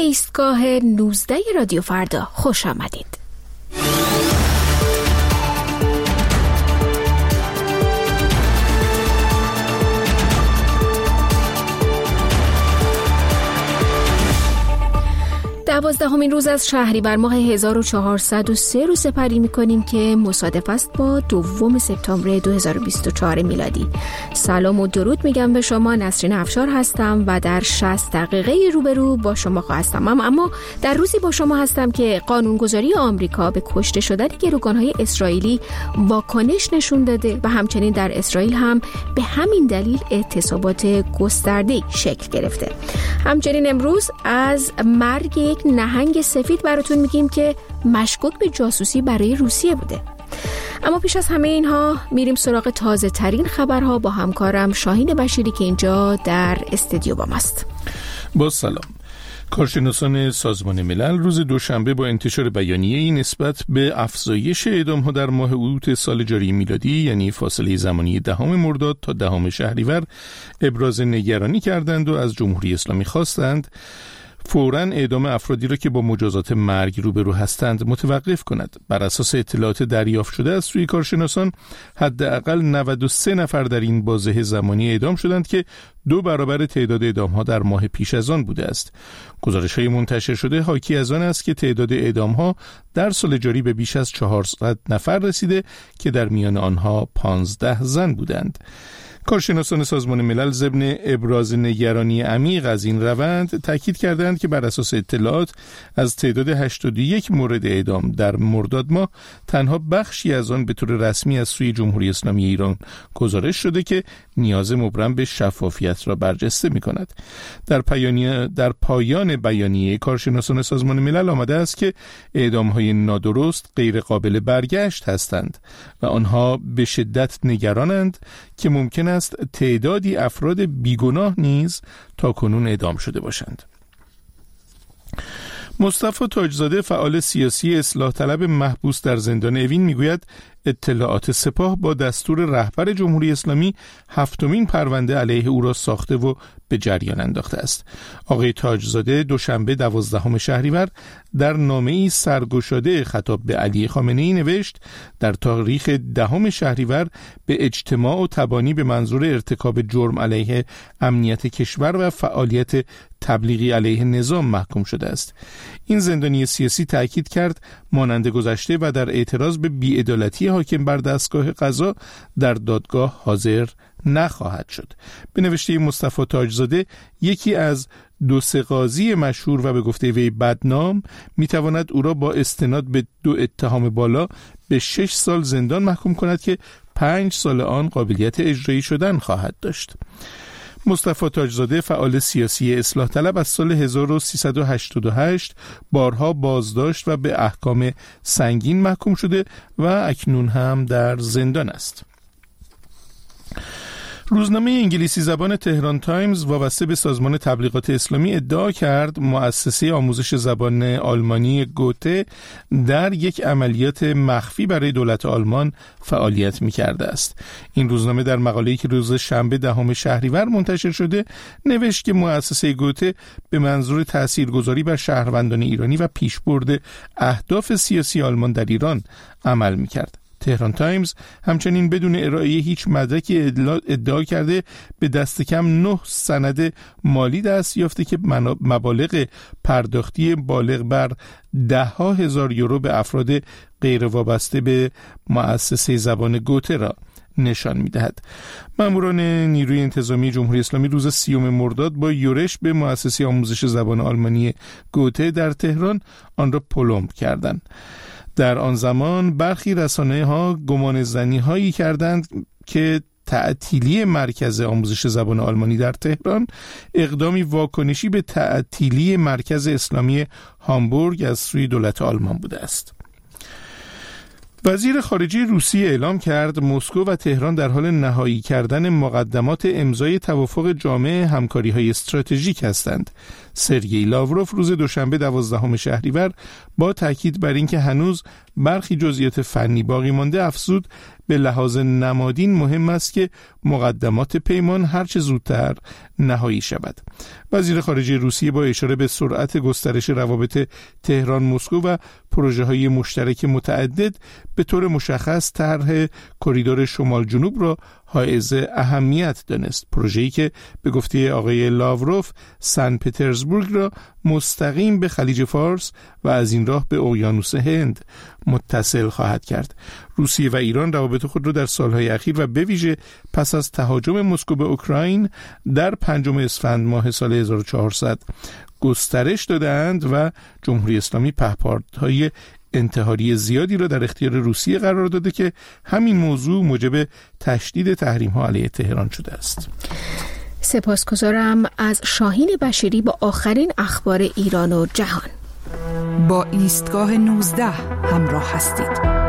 ایستگاه 19 رادیو فردا خوش آمدید. دوازدهمین روز از شهریور ماه 1403 رو سپری می‌کنیم که مصادف است با 2 سپتامبر 2024 میلادی. سلام و درود میگم به شما. نسرین افشار هستم و در 60 دقیقه روبرو با شما هستم. اما در روزی با شما هستم که قانونگذاری آمریکا به کشته شدن گروگان‌های اسرائیلی واکنش نشون داده و همچنین در اسرائیل هم به همین دلیل اعتصابات گسترده‌ای شکل گرفته. همچنین امروز از مرگ یک نهنگ سفید براتون میگیم که مشکوک به جاسوسی برای روسیه بوده. اما پیش از همه اینها میریم سراغ تازه ترین خبرها با همکارم شاهین بشیری که اینجا در استودیو با ماست. با سلام. کارشناسان سازمان ملل روز دوشنبه با انتشار بیانیه‌ای نسبت به افزایش اعدام‌ها در ماه اوت سال جاری میلادی، یعنی فاصله زمانی 10 مرداد تا 10 شهریور، ابراز نگرانی کردند و از جمهوری اسلامی خواستند فوراً اعدام افرادی را که با مجازات مرگ روبرو هستند متوقف کند. بر اساس اطلاعات دریافت شده از سوی کارشناسان، حداقل 93 نفر در این بازه زمانی اعدام شدند که 2 برابر تعداد اعدام‌ها در ماه پیش از آن بوده است. گزارش‌های منتشر شده حاکی از آن است که تعداد اعدام‌ها در سال جاری به بیش از 400 نفر رسیده که در میان آنها 15 زن بودند. کارشناسان سازمان ملل ضمن ابراز نگرانی عمیق از این روند تاکید کردند که بر اساس اطلاعات از تعداد 81 مورد اعدام در مرداد ماه، تنها بخشی از آن به طور رسمی از سوی جمهوری اسلامی ایران گزارش شده که نیاز مبرم به شفافیت را برجسته می‌کند. در پایان بیانیه کارشناسان سازمان ملل آمده است که اعدام‌های نادرست غیر قابل برگشت هستند و آنها به شدت نگرانند که ممکن است تعدادی افراد بیگناه نیز تاکنون اعدام شده باشند. مصطفی تاجزاده، فعال سیاسی اصلاح طلب محبوس در زندان اوین، میگوید اطلاعات سپاه با دستور رهبر جمهوری اسلامی 7مین پرونده علیه او را ساخته و به جریان انداخته است. آقای تاجزاده دوشنبه 12 شهریور در نامه‌ای سرگشاده خطاب به علی خامنه‌ای نوشت: در تاریخ 10 شهریور به اجتماع و تبانی به منظور ارتکاب جرم علیه امنیت کشور و فعالیت تبلیغی علیه نظام محکوم شده است. این زندانی سیاسی تأکید کرد مانند گذشته و در اعتراض به بی‌عدالتی حاکم بر دستگاه قضا در دادگاه حاضر نخواهد شد. به نوشته مصطفی تاجزاده، یکی از 2 قاضی مشهور و به گفته وی بدنام میتواند او را با استناد به 2 اتهام بالا به 6 سال زندان محکوم کند که 5 سال آن قابلیت اجرایی شدن خواهد داشت. مصطفی تاجزاده، فعال سیاسی اصلاح طلب، از سال 1388 بارها بازداشت و به احکام سنگین محکوم شده و اکنون هم در زندان است. روزنامه انگلیسی زبان تهران تایمز وابسته به سازمان تبلیغات اسلامی ادعا کرد مؤسسه آموزش زبان آلمانی گوته در یک عملیات مخفی برای دولت آلمان فعالیت می‌کرده است. این روزنامه در مقاله‌ای که روز شنبه 10 شهریور منتشر شده نوشت که مؤسسه گوته به منظور تاثیرگذاری بر شهروندان ایرانی و پیشبرد اهداف سیاسی آلمان در ایران عمل می‌کرد. تهران تایمز همچنین بدون ارائه هیچ مدرکی ادعا کرده به دست کم 9 سند مالی دست یافته که مبالغ پرداختی بالغ بر 10,000 یورو به افراد غیر وابسته به مؤسسه زبان گوته را نشان می‌دهد. ماموران نیروی انتظامی جمهوری اسلامی روز 30 مرداد با یورش به مؤسسه آموزش زبان آلمانی گوته در تهران آن را پلمب کردند. در آن زمان برخی رسانه‌ها گمانه‌زنی‌هایی کردند که تعطیلی مرکز آموزش زبان آلمانی در تهران اقدامی واکنشی به تعطیلی مرکز اسلامی هامبورگ از سوی دولت آلمان بوده است. وزیر خارجه روسیه اعلام کرد مسکو و تهران در حال نهایی کردن مقدمات امضای توافق جامع همکاری‌های استراتژیک هستند. سرگئی لاوروف روز دوشنبه 12 شهریور با تاکید بر اینکه هنوز برخی جزئیات فنی باقی مانده افزود به لحاظ نمادین مهم است که مقدمات پیمان هرچه زودتر نهایی شود. وزیر خارجه روسیه با اشاره به سرعت گسترش روابط تهران مسکو و پروژه‌های مشترک متعدد به طور مشخص طرح کریدور شمال جنوب را حائز اهمیت دانست. پروژه‌ای که به گفته آقای لاوروف سن پترزبورگ را مستقیم به خلیج فارس و از این راه به اقیانوس هند متصل خواهد کرد. روسیه و ایران روابط خود را در سالهای اخیر و به ویژه پس از تهاجم مسکو به اوکراین در 5 اسفند ماه سال 1400 گسترش دادند و جمهوری اسلامی پهپادهای انتحاری زیادی را در اختیار روسیه قرار داده که همین موضوع موجب تشدید تحریم‌ها علیه تهران شده است. سپاسگزارم از شاهین بشیری با آخرین اخبار ایران و جهان. با ایستگاه 19 همراه هستید.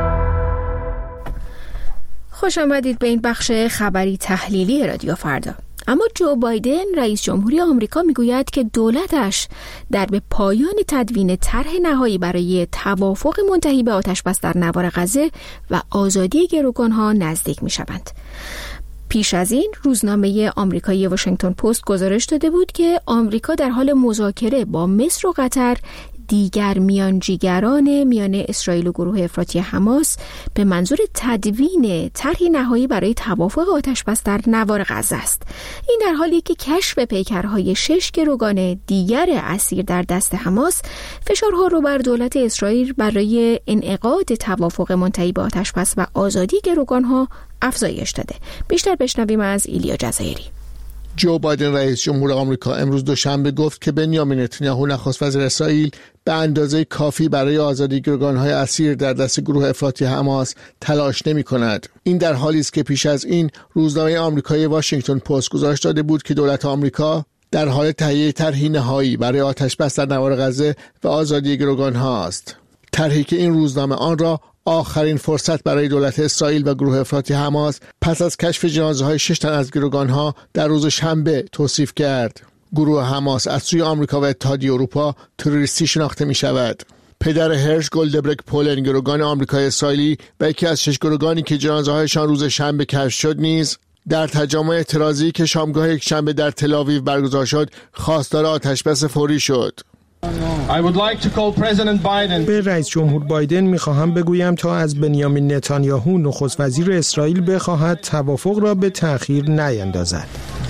خوش آمدید به این بخش خبری تحلیلی رادیو فردا. اما جو بایدن رئیس جمهوری آمریکا میگوید که دولتش در به پایان تدوین طرح نهایی برای توافق منتهی به آتش‌بس در نوار غزه و آزادی گروگانها نزدیک میشوند. پیش از این روزنامه آمریکایی واشنگتن پست گزارش داده بود که آمریکا در حال مذاکره با مصر و قطر دیگر میانجیگران میان اسرائیل و گروه افراطی حماس به منظور تدوین طرحی نهایی برای توافق آتش‌بس در نوار غزه است. این در حالی که کشف پیکرهای 6 گروگان دیگر اسیر در دست حماس فشارها رو بر دولت اسرائیل برای انعقاد توافق منتهی به آتش‌بس و آزادی گروگانها افزایش داده. بیشتر بشنویم از ایلیا جزایری. جو بایدن رئیس جمهور آمریکا امروز دوشنبه گفت که بنیامین نتانیاهو نخست وزیر اسرائیل به اندازه کافی برای آزادی گروگان‌های اسیر در دست گروه افراطی حماس تلاش نمی‌کند. این در حالی است که پیش از این روزنامه آمریکایی واشنگتن پست گزارش داده بود که دولت آمریکا در حال تهیه طرحی نهایی برای آتش‌بس در نوار غزه و آزادی گروگان‌ها است. طرحی که این روزنامه آن را آخرین فرصت برای دولت اسرائیل و گروه افراطی حماس پس از کشف جنازه‌های 6 تن از گروگان‌ها در روز شنبه توصیف کرد. گروه حماس از سوی آمریکا و اتحادیه اروپا تروریستی شناخته می‌شود. پدر هرش گلدبرگ پولن، گروگان آمریکایی اسرائیلی و یکی از 6 گروگانی که جنازه‌هایشان روز شنبه کشف شد نیز در تجمع اعتراضی که شامگاه یکشنبه در تل‌آویو برگزار شد خواستار آتش‌بس فوری شد. به رئیس جمهور بایدن می‌خواهم بگویم تا از بنیامین نتانیاهو نخست وزیر اسرائیل بخواهد توافق را به تأخیر نیندازد.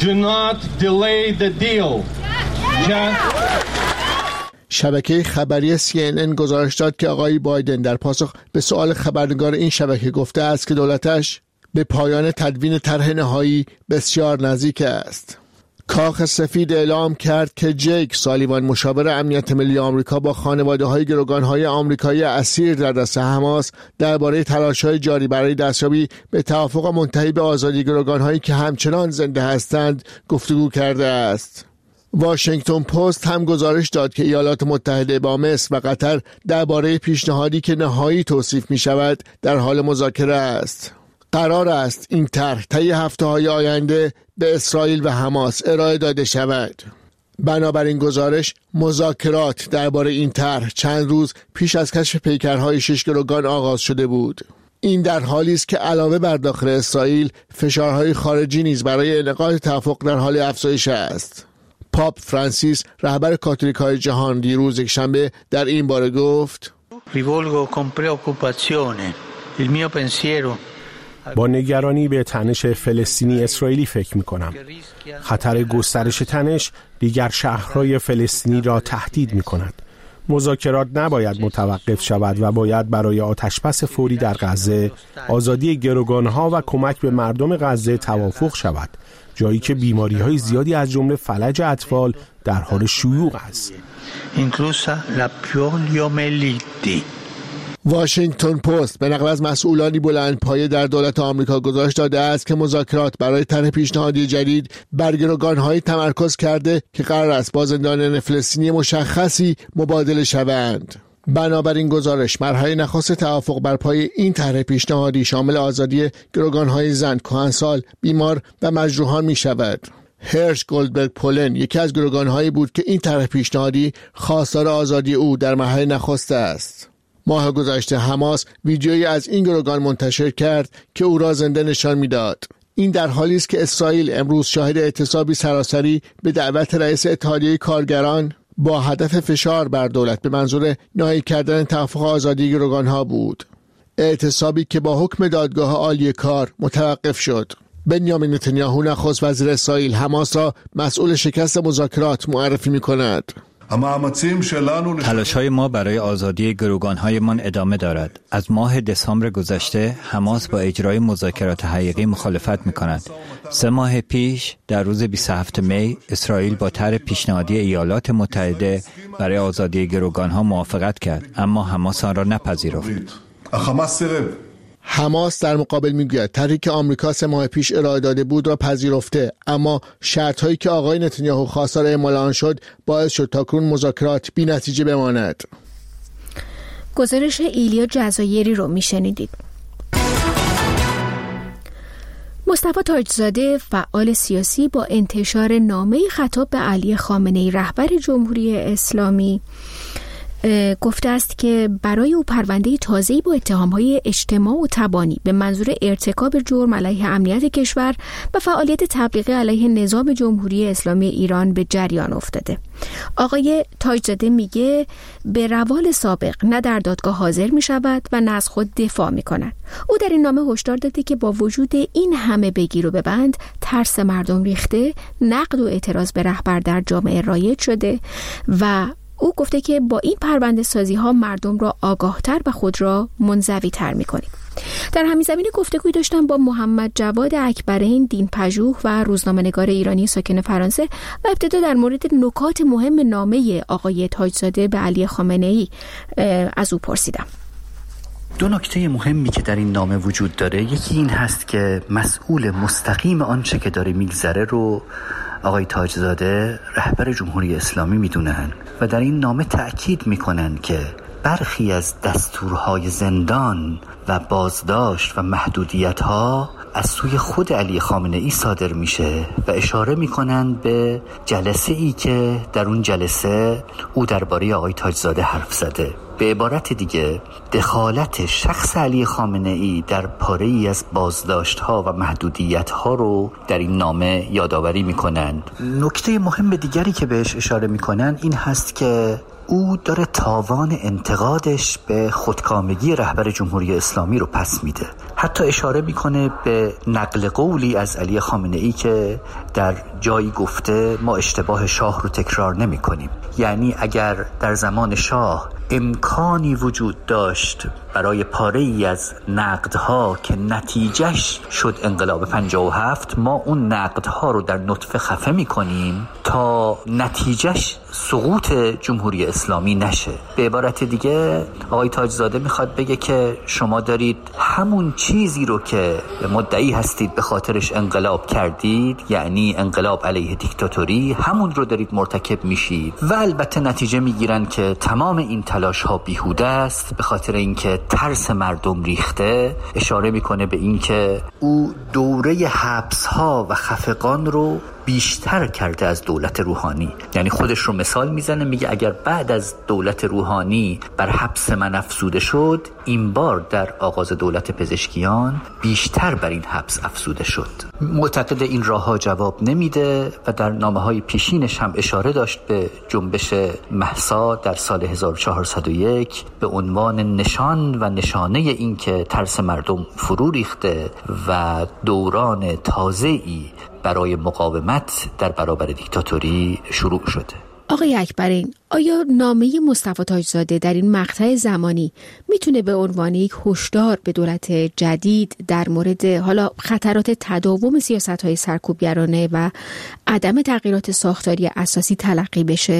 شبکه خبری CNN گزارش داد که آقای بایدن در پاسخ به سؤال خبرنگار این شبکه گفته است که دولتش به پایان تدوین طرح نهایی بسیار نزدیک است. کاخ سفید اعلام کرد که جیک سالیوان، مشاور امنیت ملی آمریکا، با خانواده‌های گروگان‌های آمریکایی اسیر در دست حماس درباره تلاش‌های جاری برای دستیابی به توافق منتهی به آزادی گروگان‌هایی که همچنان زنده هستند گفتگو کرده است. واشنگتن پست هم گزارش داد که ایالات متحده با مصر و قطر درباره پیشنهادی که نهایی توصیف می‌شود در حال مذاکره است. قرار است این طرح طی هفته‌های آینده به اسرائیل و حماس ارائه داده شود. بنابراین گزارش مذاکرات درباره این طرح چند روز پیش از کشف پیکرهای 6 گروگان آغاز شده بود. این در حالی است که علاوه بر داخل اسرائیل فشارهای خارجی نیز برای انعقاد توافق در حال افزایش است. پاپ فرانسیس، رهبر کاتولیک‌های جهان، دیروز یکشنبه در این باره گفت: با نگرانی به تنش فلسطینی اسرائیلی فکر می‌کنم. خطر گسترش تنش دیگر شهرهای فلسطینی را تهدید می‌کند. مذاکرات نباید متوقف شود و باید برای آتش‌بس فوری در غزه، آزادی گروگان‌ها و کمک به مردم غزه توافق شود، جایی که بیماری‌های زیادی از جمله فلج اطفال در حال شیوع است. واشنگتن پست به نقل از مسئولانی بلندپایه در دولت آمریکا گزارش داده است که مذاکرات برای طرح پیشنهادی جدید بر گروگان‌هایی تمرکز کرده که قرار است با زندانیان فلسطینی مشخصی مبادله شوند. بنابراین گزارش مرحله نخست توافق بر پای این طرح پیشنهادی شامل آزادی گروگان‌های زن، کهنسال، بیمار و مجروحان می شود. هرش گولدبرگ پولن یکی از گروگان‌هایی بود که این طرح پیشنهادی خواستار آزادی او در مرحله نخست است. ماه گذشته حماس ویدیویی از این گروگان منتشر کرد که او را زنده نشان می‌داد. این در حالی است که اسرائیل امروز شاهد اعتصابی سراسری به دعوت رئیس اتحادیه کارگران با هدف فشار بر دولت به منظور نهایی کردن توافق آزادی گروگان‌ها بود. اعتصابی که با حکم دادگاه عالی کار متوقف شد. بنیامین نتانیاهو نخست وزیر اسرائیل حماس را مسئول شکست مذاکرات معرفی می‌کند. تلاش‌های ما برای آزادی گروگان‌هایمان ادامه دارد. از ماه دسامبر گذشته حماس با اجرای مذاکرات حقیقی مخالفت می‌کند. 3 ماه پیش در روز 27 می اسرائیل با طرح پیشنهادی ایالات متحده برای آزادی گروگان‌ها موافقت کرد، اما حماس آن را نپذیرفت. حماس در مقابل میگوید طرحی که آمریکا 3 ماه پیش ارائه داده بود را پذیرفته، اما شرط‌هایی که آقای نتانیاهو خواستار اعمال آن شد باعث شد تاکنون مذاکرات بی نتیجه بماند. گزارش ایلیا جزایری رو میشنیدید. مصطفی تاجزاده فعال سیاسی با انتشار نامه خطاب به علی خامنه‌ای رهبر جمهوری اسلامی گفته است که برای او پرونده تازه‌ای با اتهام‌های اجتماع و تبانی به منظور ارتکاب جرم علیه امنیت کشور و فعالیت تبلیغی علیه نظام جمهوری اسلامی ایران به جریان افتاده. آقای تاجزاده میگه به روال سابق نه در دادگاه حاضر میشود و نه از خود دفاع میکند. او در این نامه هشدار داده که با وجود این همه بگیر و ببند، ترس مردم ریخته، نقد و اعتراض به رهبر در جامعه رایج شده و او گفته که با این پرونده سازی ها مردم را آگاهتر و خود را منزوی تر می کنیم. در همین زمینه گفتگوی داشتم با محمد جواد اکبرین، دینپژوه و روزنامه‌نگار ایرانی ساکن فرانسه و ابتدا در مورد نکات مهم نامه آقای تاجزاده به علی خامنه‌ای از او پرسیدم. 2 نکته مهمی که در این نامه وجود داره، یکی این هست که مسئول مستقیم آنچه که داره میگذره رو آقای تاجزاده رهبر جمهوری اسلامی میدونن و در این نامه تأکید میکنن که برخی از دستورهای زندان و بازداشت و محدودیت‌ها از سوی خود علی خامنه‌ای صادر میشه و اشاره میکنن به جلسه ای که در اون جلسه او درباره آقای تاجزاده حرف زده. به عبارت دیگه دخالت شخص علی خامنه‌ای در پاره‌ای از بازداشت‌ها و محدودیت‌ها رو در این نامه یادآوری میکنن. نکته مهم دیگری که بهش اشاره میکنن این هست که او داره تاوان انتقادش به خودکامگی رهبر جمهوری اسلامی رو پس میده. حتی اشاره میکنه به نقل قولی از علی خامنه‌ای که در جایی گفته ما اشتباه شاه رو تکرار نمی کنیم. یعنی اگر در زمان شاه امکانی وجود داشت برای پاره‌ای از نقدها که نتیجهش شد انقلاب 57، ما اون نقدها رو در نطفه خفه می‌کنیم تا نتیجهش سقوط جمهوری اسلامی نشه. به عبارت دیگه آقای تاجزاده میخواد بگه که شما دارید همون چیزی رو که مدعی هستید به خاطرش انقلاب کردید، یعنی انقلاب علیه دیکتاتوری، همون رو دارید مرتکب میشید و البته نتیجه میگیرن که تمام این تلاش ها بیهوده است به خاطر اینکه ترس مردم ریخته. اشاره میکنه به اینکه او دوره حبس ها و خفقان رو بیشتر کرده از دولت روحانی. یعنی خودش رو مثال میزنه، میگه اگر بعد از دولت روحانی بر حبس من افزوده شد، این بار در آغاز دولت پزشکیان بیشتر بر این حبس افزوده شد. معتقد این راه ها جواب نمیده و در نامه های پیشینش هم اشاره داشت به جنبش مهسا در سال 1401 به عنوان نشان و نشانه این که ترس مردم فرو ریخته و دوران تازه‌ای برای مقاومت در برابر دیکتاتوری شروع شده. آقای اکبرین، آیا نامه مصطفی تاجزاده در این مقطع زمانی میتونه به عنوان یک هشدار به دولت جدید در مورد حالا خطرات تداوم سیاست‌های سرکوبگرانه و عدم تغییرات ساختاری اساسی تلقی بشه؟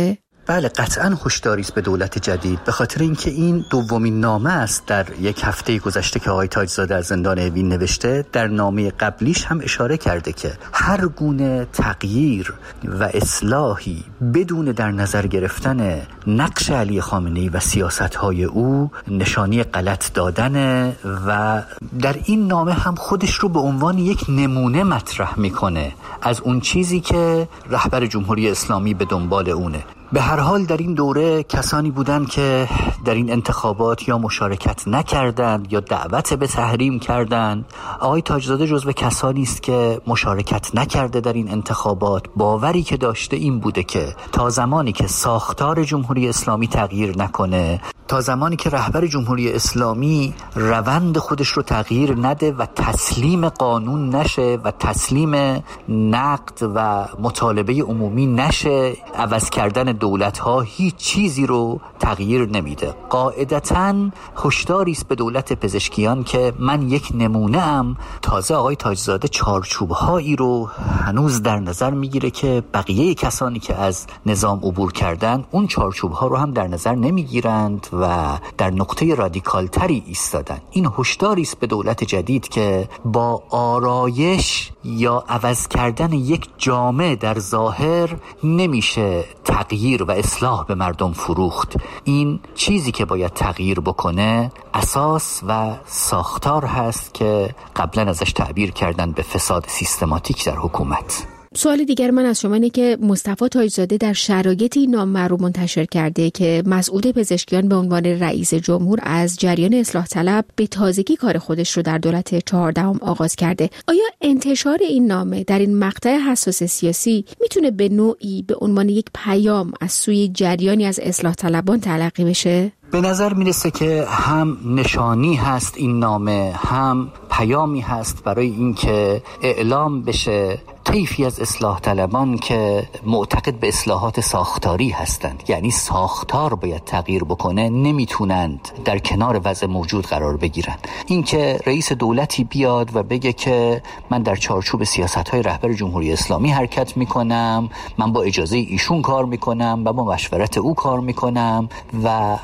بله قطعاً هشداری است به دولت جدید، به خاطر اینکه این دومین نامه است در یک هفته گذشته که آقای تاجزاده از زندان اوین نوشته. در نامه قبلیش هم اشاره کرده که هر گونه تغییر و اصلاحی بدون در نظر گرفتن نقش علی خامنه‌ای و سیاست‌های او نشانی غلط دادنه و در این نامه هم خودش رو به عنوان یک نمونه مطرح میکنه از اون چیزی که رهبر جمهوری اسلامی به دنبال اونه. به هر حال در این دوره کسانی بودند که در این انتخابات یا مشارکت نکردند یا دعوت به تحریم کردند. آقای تاجزاده جزو کسانی است که مشارکت نکرده در این انتخابات. باوری که داشته این بوده که تا زمانی که ساختار جمهوری اسلامی تغییر نکنه، تا زمانی که رهبر جمهوری اسلامی روند خودش رو تغییر نده و تسلیم قانون نشه و تسلیم نقد و مطالبه عمومی نشه، عوض کردن دولت‌ها هیچ چیزی رو تغییر نمیده. قاعدتاً هشداری است به دولت پزشکیان که من یک نمونه‌ام. تازه آقای تاجزاده چارچوب‌هایی رو هنوز در نظر میگیره که بقیه کسانی که از نظام عبور کردن اون چارچوب‌ها رو هم در نظر نمیگیرند و در نقطه رادیکالتری ایستادن. این هشداری است به دولت جدید که با آرایش یا عوض کردن یک جامعه در ظاهر نمیشه تغییر و اصلاح به مردم فروخت. این چیزی که باید تغییر بکنه اساس و ساختار هست که قبلا ازش تعبیر کردن به فساد سیستماتیک در حکومت. سوال دیگر من از شما اینه که مصطفی تاجزاده در شرایطی نامه رو منتشر کرده که مسعود پزشکیان به عنوان رئیس جمهور از جریان اصلاح طلب به تازگی کار خودش رو در دولت 14 آغاز کرده. آیا انتشار این نامه در این مقطع حساس سیاسی میتونه به نوعی به عنوان یک پیام از سوی جریانی از اصلاح طلبان تلقی بشه؟ به نظر میرسه که هم نشانی هست این نامه، هم پیامی هست برای اینکه اعلام بشه طیفی از اصلاح طلبان که معتقد به اصلاحات ساختاری هستند، یعنی ساختار باید تغییر بکنه، نمیتونند در کنار وضع موجود قرار بگیرن. اینکه رئیس دولتی بیاد و بگه که من در چارچوب سیاست‌های رهبر جمهوری اسلامی حرکت میکنم، من با اجازه ایشون کار میکنم و با مشورت او کار میکنم و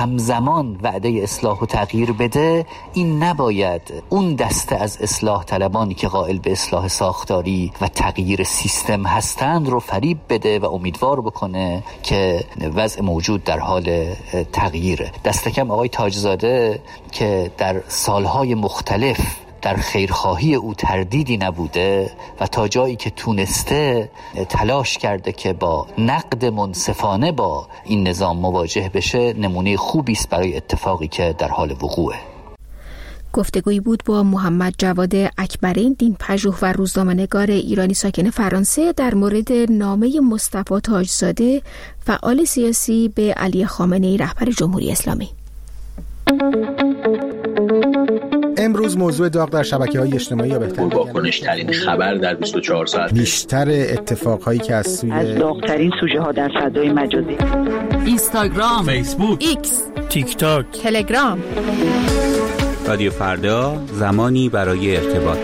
همزمان وعده اصلاح و تغییر بده، این نباید اون دسته از اصلاح طلبانی که قائل به اصلاح ساختاری و تغییر سیستم هستند رو فریب بده و امیدوار بکنه که وضع موجود در حال تغییره. دست کم آقای تاجزاده که در سالهای مختلف در خیرخواهی او تردیدی نبوده و تا جایی که تونسته تلاش کرده که با نقد منصفانه با این نظام مواجه بشه، نمونه خوبی است برای اتفاقی که در حال وقوعه. گفتگویی بود با محمد جواد اکبرین، دین‌پژوه و روزنامه‌نگار ایرانی ساکن فرانسه در مورد نامه مصطفی تاجزاده فعال سیاسی به علی خامنه‌ای رهبر جمهوری اسلامی. امروز موضوع داغ در شبکه‌های اجتماعی یا بهتر واکنش‌ترین خبر در 24 ساعت، بیشتر اتفاقهایی که از داغ‌ترین سوژه‌ها در فضای مجازی، اینستاگرام، فیسبوک، ایکس، تیک تاک، تلگرام. رادیو فردا، زمانی برای ارتباط.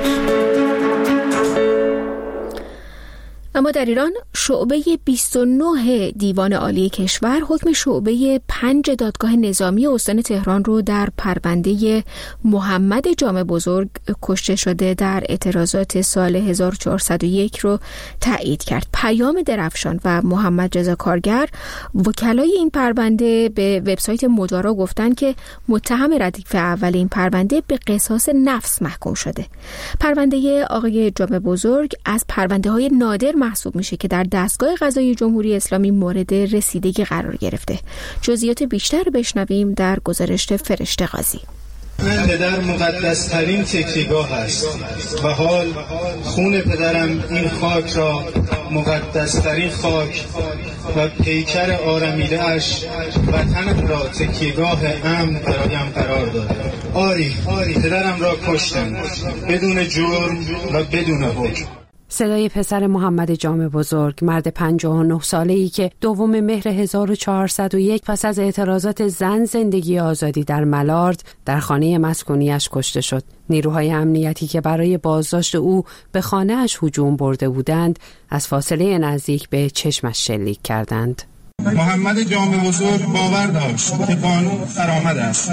اما در ایران شعبه 29 دیوان عالی کشور حکم شعبه 5 دادگاه نظامی استان تهران رو در پرونده محمد جامع بزرگ کشته شده در اعتراضات سال 1401 رو تایید کرد. پیام درفشان و محمد رضا کارگر، وکلای این پرونده، به وبسایت مدارا گفتن که متهم ردیف اول این پرونده به قصاص نفس محکوم شده. پرونده آقای جامع بزرگ از پرونده‌های نادر محسوب میشه که در دستگاه قضایی جمهوری اسلامی مورد رسیدگی قرار گرفته. جزئیات بیشتر رو بشنویم در گزارش فرشته قاضی. این پدر مقدسترین تکیه‌گاه است و حال خون پدرم این خاک را مقدسترین خاک و پیکر آرمیده اش وطنم را تکیه‌گاه امن برایم قرار داده. آری پدرم را کشتند بدون جرم و بدون حکم. صدای پسر محمد جامع بزرگ، مرد 59 ساله‌ای که 2 مهر 1401 پس از اعتراضات زن زندگی آزادی در ملارد در خانه مسکونیش کشته شد. نیروهای امنیتی که برای بازداشت او به خانه‌اش هجوم برده بودند، از فاصله نزدیک به چشمش شلیک کردند. محمد جامع بزرگ باور داشت که قانون فرامد است.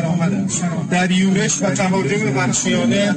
در یورش و تهاجم وحشیانه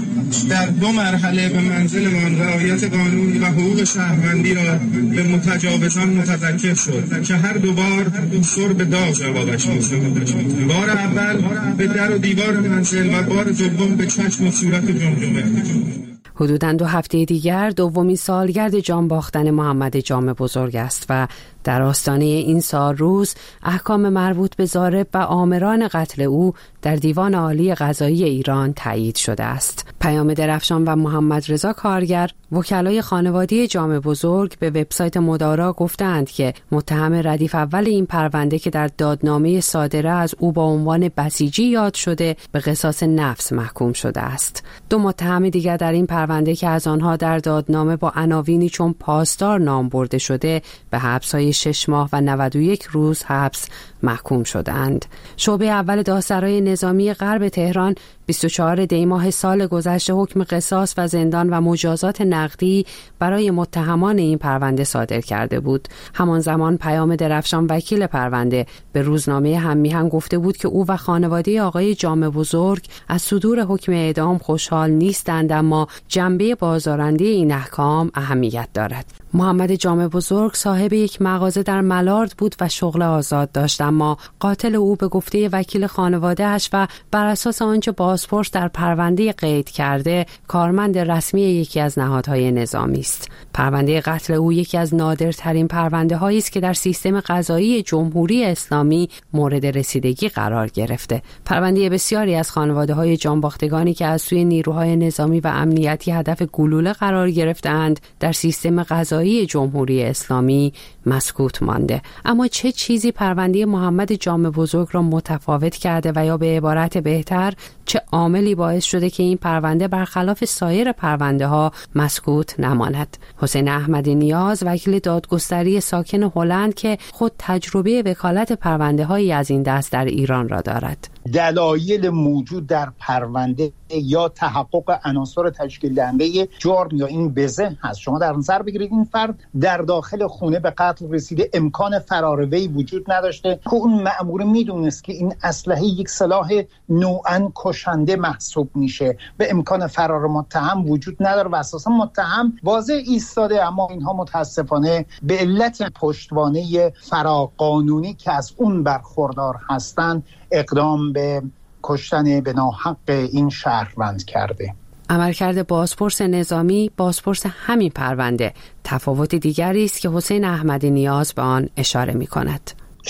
در 2 مرحله به منزلمان رعایت قانون و حقوق شهروندی را به متجاوزان متذکر شد که هر 2 بار سر به داغ جوابش بود. بار اول به در و دیوار منزل و بار دوم به چشم و صورت جمجمه. حدوداً 2 هفته دیگر دومین سالگرد جان باختن محمد جامع بزرگ است و در آستانه این سال روز احکام مربوط به ضارب و آمران قتل او در دیوان عالی قضایی ایران تایید شده است. پیام درفشان و محمد رضا کارگر وکلای خانواده جامع بزرگ به وبسایت مدارا گفتند که متهم ردیف اول این پرونده که در دادنامه صادره از او با عنوان بسیجی یاد شده به قصاص نفس محکوم شده است. 2 متهم دیگر در این پرونده که از آنها در دادنامه با عناوینی چون پاسدار نام برده شده به حبس‌های 6 ماه و 91 روز حبس محکوم شدند. شعبه اول دادسرای نظامی غرب تهران 24 دی ماه سال گذشته حکم قصاص و زندان و مجازات نقدی برای متهمان این پرونده صادر کرده بود. همان زمان پیام درفشان وکیل پرونده به روزنامه هم‌میهن گفته بود که او و خانواده آقای جامع بزرگ از صدور حکم اعدام خوشحال نیستند، اما جنبه بازدارنده این احکام اهمیت دارد. محمد جامع بزرگ صاحب یک مغازه در ملارد بود و شغل آزاد داشت، اما قاتل او به گفته وکیل خانواده‌اش و بر اساس آنچه بازپرس در پرونده قید کرده کارمند رسمی یکی از نهادهای نظامی است. پرونده قتل او یکی از نادرترین پرونده‌هایی است که در سیستم قضایی جمهوری اسلامی مورد رسیدگی قرار گرفته. پرونده بسیاری از خانواده‌های جانباختگانی که از سوی نیروهای نظامی و امنیتی هدف گلوله قرار گرفتند در سیستم قضایی جمهوری اسلامی مسکوت مانده. اما چه چیزی پرونده محمد جامع بزرگ را متفاوت کرده و یا به عبارت بهتر چه عاملی باعث شده که این پرونده برخلاف سایر پرونده ها مسکوت نماند؟ حسین احمدی نیاز وکیل دادگستری ساکن هلند که خود تجربه وکالت پرونده هایی از این دست در ایران را دارد. دلایل موجود در پرونده یا تحقق عناصر تشکیل دهنده جرم یا این بزه هست. شما در نظر بگیرید این فرد در داخل خونه به قتل رسیده، امکان فرار وی وجود نداشته که اون مأمور میدونست که این اسلحه یک سلاح نوعاً کشنده محسوب میشه و امکان فرار متهم وجود نداره و اساسا متهم واضح ایستاده، اما اینها متاسفانه به علت پشتوانه فراقانونی که از اون برخوردار هستند اقدام به کشتن به ناحق این شهروند کرده. عملکرد بازپرس نظامی بازپرس همین پرونده تفاوت دیگری است که حسین احمدی نیاز به آن اشاره می کند.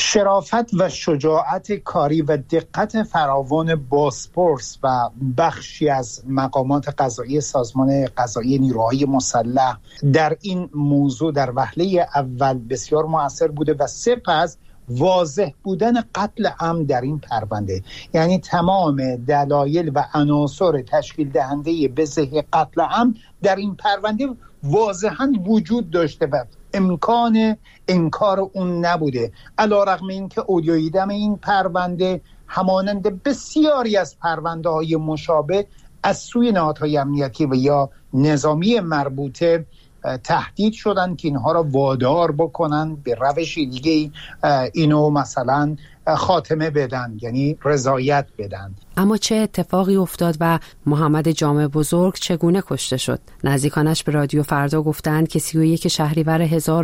شرافت و شجاعت کاری و دقت فراوان بازپرس و بخشی از مقامات قضایی سازمان قضایی نیروهای مسلح در این موضوع در وهله اول بسیار مؤثر بوده و سپس واضح بودن قتل عمد در این پرونده، یعنی تمام دلایل و عناصر تشکیل دهنده بزه قتل عمد در این پرونده واضحاً وجود داشته و امکان انکار اون نبوده، علی‌رغم اینکه اودیویی دم این پرونده همانند بسیاری از پرونده‌های مشابه از سوی نهادهای امنیتی و یا نظامی مربوطه تهدید شدن که اینها را وادار بکنن به روش دیگه اینو مثلا خاتمه بدن، یعنی رضایت بدن. اما چه اتفاقی افتاد و محمد جامع بزرگ چگونه کشته شد؟ نزدیکانش به رادیو فردا گفتند که 31 شهریور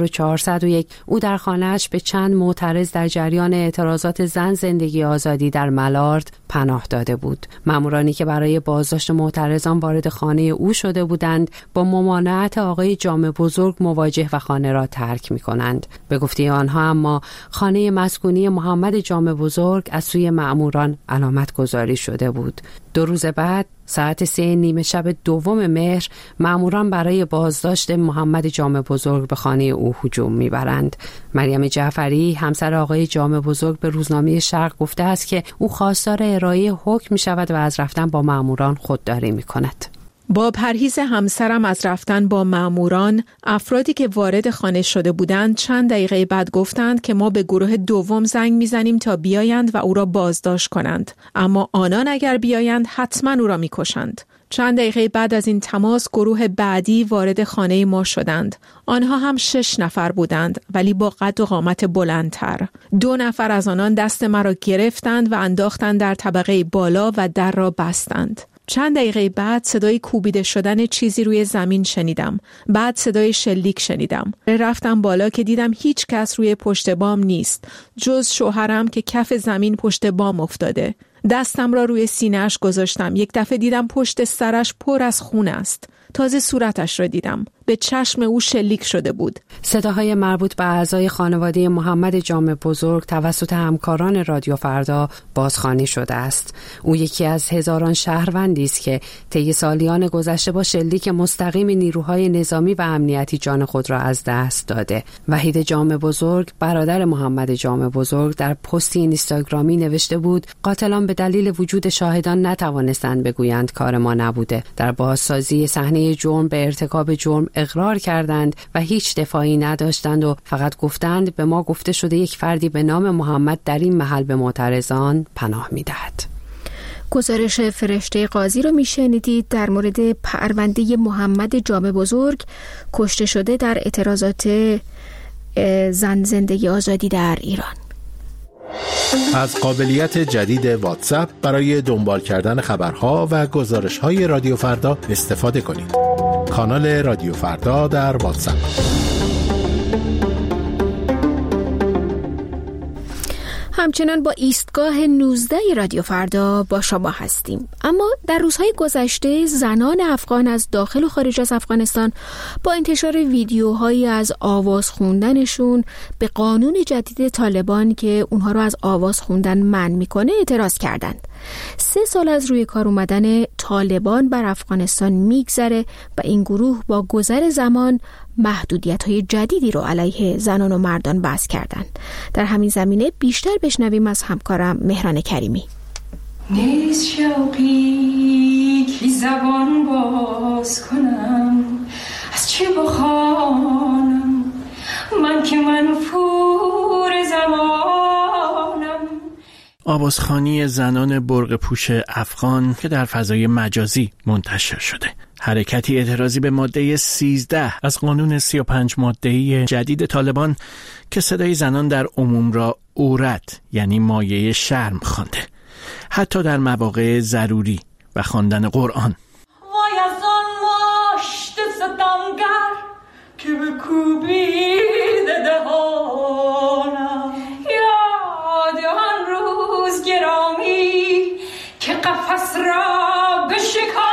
1401 او در خانه‌اش به چند معترض در جریان اعتراضات زن زندگی آزادی در ملارد پناه داده بود. مامورانی که برای بازداشت معترضان وارد خانه او شده بودند با ممانعت آقای جامع بزرگ مواجه و خانه را ترک می‌کنند. به گفته آنها اما خانه مسکونی محمد جامع بزرگ از سوی ماموران علامت گذاری شده بود. 2 روز بعد ساعت 3:30 شب 2 مهر ماموران برای بازداشت محمد جامع بزرگ به خانه او هجوم میبرند. مریم جعفری همسر آقای جامع بزرگ به روزنامه شرق گفته است که او خواستار ارائه حکم میشود و از رفتن با ماموران خودداری میکند. با پرهیز همسرم از رفتن با ماموران، افرادی که وارد خانه شده بودند چند دقیقه بعد گفتند که ما به گروه دوم زنگ میزنیم تا بیایند و او را بازداشت کنند، اما آنان اگر بیایند حتما او را میکشند. چند دقیقه بعد از این تماس گروه بعدی وارد خانه ما شدند. آنها هم 6 نفر بودند ولی با قد و قامت بلندتر. 2 نفر از آنان دست مرا گرفتند و انداختند در طبقه بالا و در را بستند. چند دقیقه بعد صدای کوبیده شدن چیزی روی زمین شنیدم. بعد صدای شلیک شنیدم. رفتم بالا که دیدم هیچ کس روی پشت بام نیست جز شوهرم که کف زمین پشت بام افتاده. دستم را روی سینه‌اش گذاشتم. یک دفعه دیدم پشت سرش پر از خون است. تازه صورتش را دیدم. به چشم او شلیک شده بود. صداهای مربوط به اعضای خانواده محمد جامع بزرگ توسط همکاران رادیو فردا بازخوانی شده است. او یکی از هزاران شهروندی است که طی سالیان گذشته با شلیک مستقیم نیروهای نظامی و امنیتی جان خود را از دست داده. وحید جامع بزرگ برادر محمد جامع بزرگ در پستی اینستاگرامی نوشته بود قاتلان به دلیل وجود شاهدان نتوانستند بگویند کار ما نبوده. در بازسازی صحنه جرم به ارتکاب جرم اقرار کردند و هیچ دفاعی نداشتند و فقط گفتند به ما گفته شده یک فردی به نام محمد در این محل به معترضان پناه می‌دهد. گزارش فرشته قاضی رو میشنیدید در مورد پرونده محمد جامع بزرگ کشته شده در اعتراضات زن زندگی آزادی در ایران. از قابلیت جدید واتساپ برای دنبال کردن خبرها و گزارش‌های رادیو فردا استفاده کنید. کانال رادیو فردا در واتساپ. همچنان با ایستگاه 19 رادیو فردا با شما هستیم. اما در روزهای گذشته زنان افغان از داخل و خارج از افغانستان با انتشار ویدیوهایی از آواز خوندنشون به قانون جدید طالبان که اونها رو از آواز خوندن منع میکنه اعتراض کردند. 3 سال از روی کار اومدن طالبان بر افغانستان میگذره و این گروه با گذر زمان محدودیت‌های جدیدی رو علیه زنان و مردان بحث کردند. در همین زمینه بیشتر بشنویم از همکارم مهران کریمی. نیست شوقی که زبان باز کنم از چه بخوانم من که منفور زمانم. آوازخوانی زنان برق پوش افغان که در فضای مجازی منتشر شده. حرکتی اعتراضی به ماده 13 از قانون 35 ماده‌ای جدید طالبان که صدای زنان در عموم را عورت یعنی مایه شرم خوانده، حتی در مواقع ضروری و خواندن قرآن. وای از آن ماشت ستمگر که به کوبیده دهانم، یاد آن روز گرامی که قفس را بشکافم.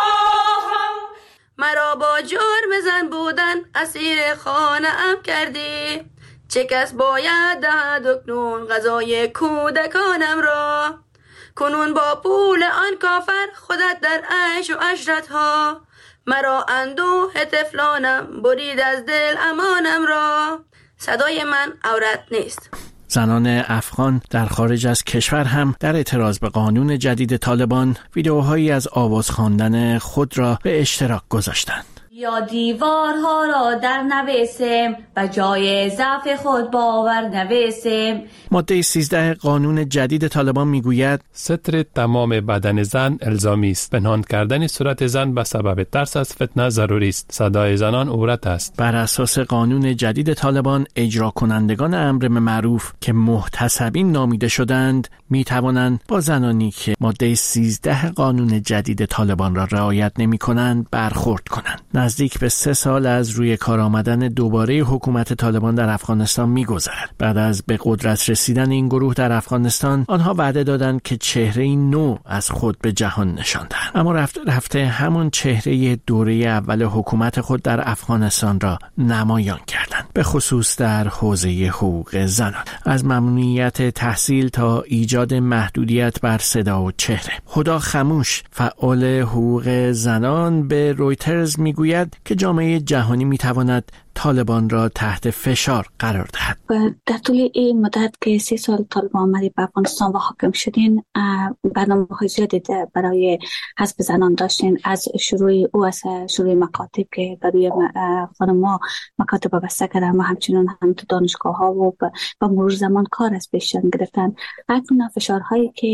مرا با جرم زن بودن اسیر خانه ام کردی، چه کس باید دهد اکنون غذای کودکانم را. کنون با پول آن کافر خودت در عیش و عشرت ها، مرا اندوه طفلانم برید از دل امانم را. صدای من عورت نیست. زنان افغان در خارج از کشور هم در اعتراض به قانون جدید طالبان ویدیوهایی از آواز خواندن خود را به اشتراک گذاشتند. یا دیوارها را در نویسیم و جای ضعف خود باور نویسیم. ماده 13 قانون جدید طالبان میگوید ستر تمام بدن زن الزامی است. پنهان کردن صورت زن به سبب ترس از فتنه ضروری است. صدای زنان عورت است. بر اساس قانون جدید طالبان اجرا کنندگان امر معروف که محتسبین نامیده شدند می توانند با زنانی که ماده 13 قانون جدید طالبان را رعایت نمی کنند برخورد کنند. نزدیک به 3 سال از روی کار آمدن دوباره حکومت طالبان در افغانستان می‌گذرد. بعد از به قدرت رسیدن این گروه در افغانستان، آنها وعده دادند که چهره‌ای نو از خود به جهان نشان دهند. اما رفته همون چهره دوره اول حکومت خود در افغانستان را نمایان کردند، به خصوص در حوزه حقوق زنان، از ممنوعیت تحصیل تا ایجاد محدودیت بر صدا و چهره. خدا خموش، فعال حقوق زنان، به رویترز میگوید که جامعه جهانی میتواند طالبان را تحت فشار قرار دهد. در طول این مدت که 3 سال طالبان آمدید به افغانستان و حاکم شدین، برنامه‌های زیادی برای حذف زنان داشتین. از شروع مکاتب که برای خانم‌ها مکاتب بسته کردن و همچنین هم تو دانشگاه‌ها و با مرور زمان کار از پیش گرفتن. اکنون فشارهایی که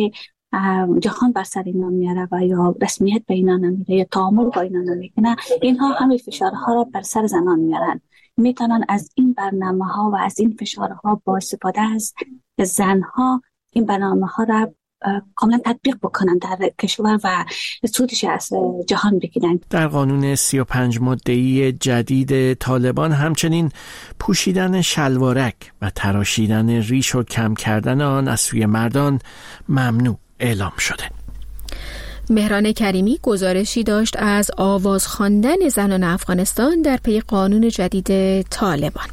جهان بر سر اینا میاره و یا رسمیت به اینا نمیده یا تعامل با اینا نمیکنه، اینها همه فشارها را بر سر زنان میارن. میتونن از این برنامه ها و از این فشارها با استفاده از زنها این برنامه ها را کاملا تطبیق بکنن در کشور و سودش از جهان بگیرن. در قانون 35 ماده‌ای جدید طالبان همچنین پوشیدن شلوارک و تراشیدن ریش و کم کردن آن از سوی مردان ممنوع اعلام شده. مهران کریمی گزارشی داشت از آواز خواندن زنان افغانستان در پی قانون جدید طالبان.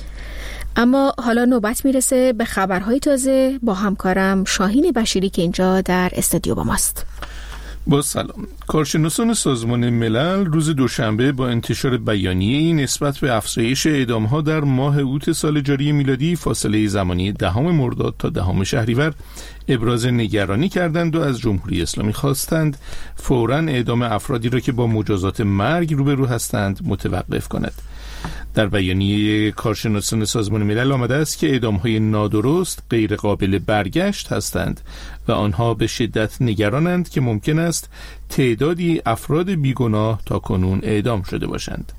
اما حالا نوبت میرسه به خبرهای تازه با همکارم شاهین بشیری که اینجا در استودیو با ماست. با سلام. کارشناسان سازمان ملل روز دوشنبه با انتشار بیانیه‌ای نسبت به افزایش اعدام‌ها در ماه اوت سال جاری میلادی فاصله زمانی 10 مرداد تا 10 شهریور ابراز نگرانی کردند و از جمهوری اسلامی خواستند فوراً اعدام افرادی را که با مجازات مرگ روبرو هستند متوقف کند. در بیانیه کارشناسان سازمان ملل آمده است که اعدام‌های نادرست غیر قابل برگشت هستند و آنها به شدت نگرانند که ممکن است تعدادی افراد بیگناه تاکنون اعدام شده باشند.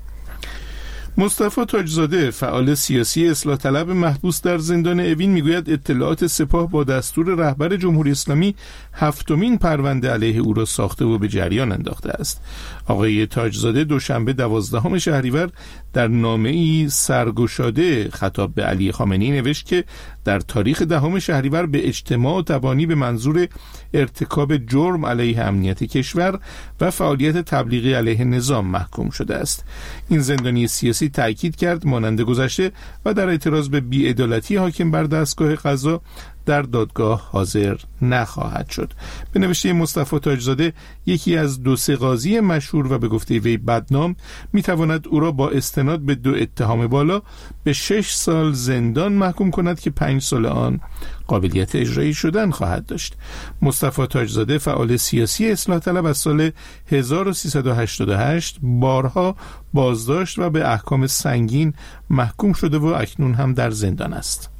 مصطفی تاجزاده فعال سیاسی اصلاح طلب محبوس در زندان اوین میگوید اطلاعات سپاه با دستور رهبر جمهوری اسلامی 7مین پرونده علیه او را ساخته و به جریان انداخته است. آقای تاجزاده دوشنبه 12 شهریور در نامه‌ای سرگشاده خطاب به علی خامنه‌ای نوشت که در تاریخ 10 شهریور به اجتماع تبانی به منظور ارتکاب جرم علیه امنیت کشور و فعالیت تبلیغی علیه نظام محکوم شده است. این زندانی سیاسی تأکید کرد مانند گذشته و در اعتراض به بی‌عدالتی حاکم بر دستگاه قضا در دادگاه حاضر نخواهد شد. به نوشته مصطفی تاجزاده یکی از 2 قاضی مشهور و به گفته وی بدنام میتواند او را با استناد به 2 اتهام بالا به 6 سال زندان محکوم کند که 5 سال آن قابلیت اجرایی شدن خواهد داشت. مصطفی تاجزاده فعال سیاسی اصلاح طلب از سال 1388 بارها بازداشت و به احکام سنگین محکوم شده و اکنون هم در زندان است.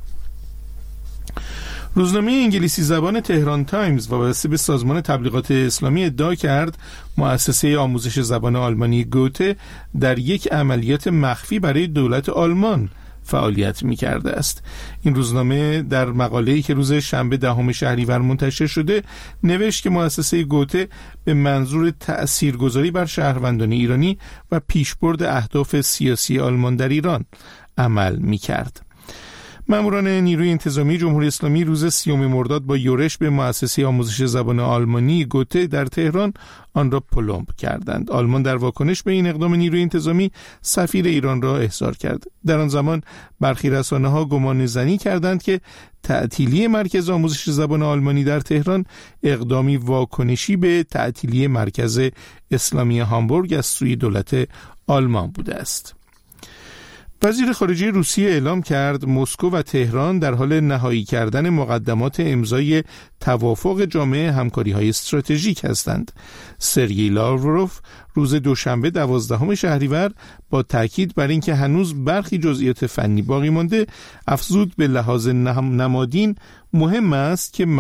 روزنامه انگلیسی زبان تهران تایمز وابسته به سازمان تبلیغات اسلامی ادعا کرد مؤسسه آموزش زبان آلمانی گوته در یک عملیات مخفی برای دولت آلمان فعالیت می‌کرده است. این روزنامه در مقاله‌ای که روز شنبه 10 شهریور منتشر شده نوشت که مؤسسه گوته به منظور تأثیرگذاری بر شهروندان ایرانی و پیشبرد اهداف سیاسی آلمان در ایران عمل می‌کرد. ماموران نیروی انتظامی جمهوری اسلامی روز 30 مرداد با یورش به مؤسسه آموزش زبان آلمانی گوته در تهران آن را پلمب کردند. آلمان در واکنش به این اقدام نیروی انتظامی سفیر ایران را احضار کرد. در آن زمان برخی رسانه‌ها گمان زنی کردند که تعطیلی مرکز آموزش زبان آلمانی در تهران اقدامی واکنشی به تعطیلی مرکز اسلامی هامبورگ از سوی دولت آلمان بوده است. وزیر خارجه روسیه اعلام کرد مسکو و تهران در حال نهایی کردن مقدمات امضای توافق جامع همکاری‌های استراتژیک هستند. سرگئی لاوروف روز دوشنبه 12 شهریور با تاکید بر اینکه هنوز برخی جزئیات فنی باقی مانده افزود به لحاظ نمادین مهم است که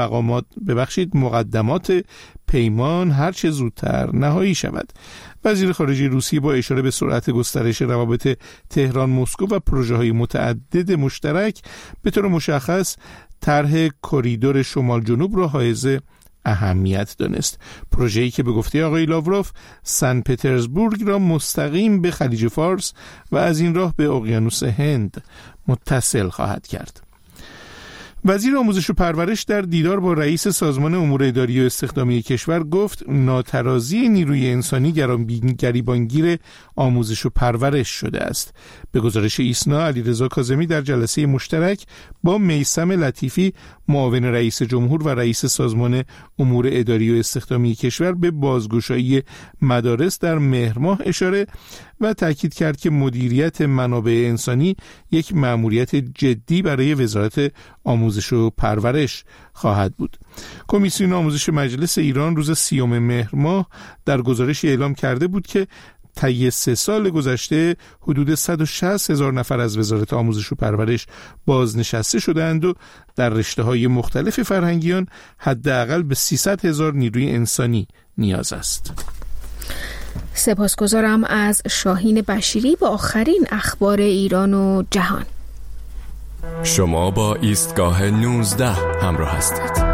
مقدمات پیمان هر چه زودتر نهایی شود. وزیر خارجه روسیه با اشاره به سرعت گسترش روابط تهران مسکو و پروژه‌های متعدد مشترک به طور مشخص طرح کریدور شمال جنوب را حائز اهمیت دانست. پروژه‌ای که به گفته آقای لاوروف سن پترزبورگ را مستقیم به خلیج فارس و از این راه به اقیانوس هند متصل خواهد کرد. وزیر آموزش و پرورش در دیدار با رئیس سازمان امور اداری و استخدامی کشور گفت ناترازی نیروی انسانی گریبانگیر آموزش و پرورش شده است. به گزارش ایسنا علیرضا کاظمی در جلسه مشترک با میثم لطیفی معاون رئیس جمهور و رئیس سازمان امور اداری و استخدامی کشور به بازگشایی مدارس در مهر ماه اشاره و تاکید کرد که مدیریت منابع انسانی یک مأموریت جدی برای وزارت آموزش و پرورش خواهد بود. کمیسیون آموزش مجلس ایران روز 30 مهر ماه در گزارشی اعلام کرده بود که طی 3 سال گذشته حدود 160,000 نفر از وزارت آموزش و پرورش بازنشسته شدند و در رشته‌های مختلف فرهنگیان حداقل به 300,000 نیروی انسانی نیاز است. سپاسگزارم از شاهین بشیری با آخرین اخبار ایران و جهان. شما با ایستگاه 19 همراه هستید.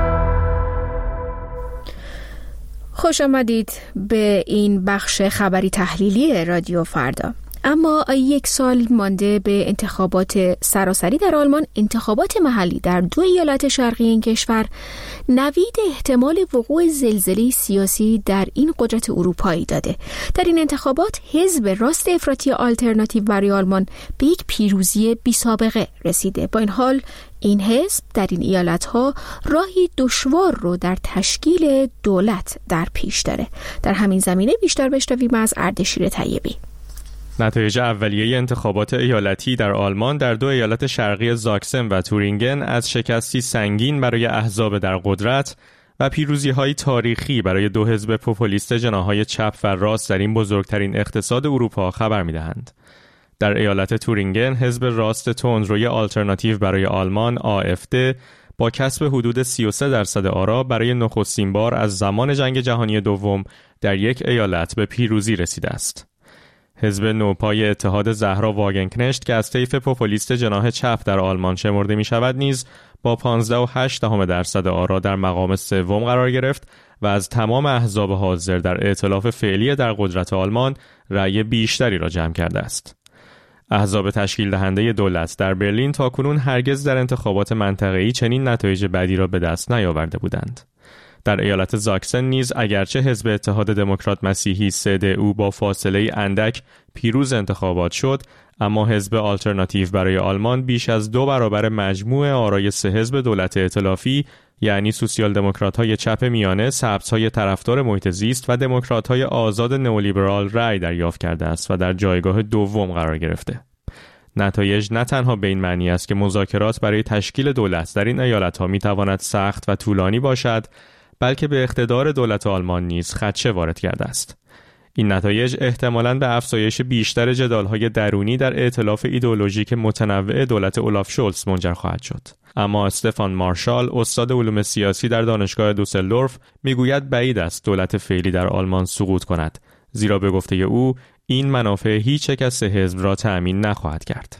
خوش آمدید به این بخش خبری تحلیلی رادیو فردا. اما 1 سال مانده به انتخابات سراسری در آلمان، انتخابات محلی در 2 ایالت شرقی این کشور نوید احتمال وقوع زلزله سیاسی در این قدرت اروپایی داده. در این انتخابات حزب راست افراطی آلترناتیو برای آلمان به یک پیروزی بی سابقه رسیده. با این حال این حزب در این ایالت‌ها راهی دشوار رو در تشکیل دولت در پیش داره. در همین زمینه بیشتر بشنویم از اردشیر طیبی. نتایج اولیه انتخابات ایالتی در آلمان در 2 ایالت شرقی زاکسن و تورینگن از شکستی سنگین برای احزاب در قدرت و پیروزی‌های تاریخی برای 2 حزب پوپولیست جناح‌های چپ و راست در این بزرگترین اقتصاد اروپا خبر می‌دهند. در ایالت تورینگن حزب راست تندروی آلترناتیو برای آلمان AfD با کسب حدود 33% آرا برای نخستین بار از زمان جنگ جهانی دوم در یک ایالت به پیروزی رسیده است. حزب نوپای اتحاد زهرا واگنکنشت که از طیف پوپولیست جناح چپ در آلمان شمرده می شود نیز با 15.8% آرا در مقام سوم قرار گرفت و از تمام احزاب حاضر در ائتلاف فعلی در قدرت آلمان رأی بیشتری را جمع کرده است. احزاب تشکیل دهنده دولت در برلین تاکنون هرگز در انتخابات منطقه‌ای چنین نتایج بدی را به دست نیاورده بودند. در ایالت زاکسن نیز اگرچه حزب اتحاد دموکرات مسیحی CDU با فاصله اندک پیروز انتخابات شد، اما حزب آلترناتیو برای آلمان بیش از 2 برابر مجموع آرای 3 حزب دولت ائتلافی یعنی سوسیال دموکرات‌های چپ میانه، سبزهای طرفدار محیط زیست و دموکرات‌های آزاد نئولیبرال رأی دریافت کرده است و در جایگاه دوم قرار گرفته. نتایج نه تنها به این معنی است که مذاکرات برای تشکیل دولت در این ایالت‌ها می‌تواند سخت و طولانی باشد، بلکه به اقتدار دولت آلمان نیز خدشه وارد کرده است. این نتایج احتمالاً به افزایش بیشتر جدال‌های درونی در ائتلاف ایدئولوژیک متنوع دولت اولاف شولز منجر خواهد شد. اما استفان مارشال، استاد علوم سیاسی در دانشگاه دوسلدورف، میگوید بعید است دولت فعلی در آلمان سقوط کند، زیرا به گفته او این منافع هیچ یک از 3 حزب را تأمین نخواهد کرد.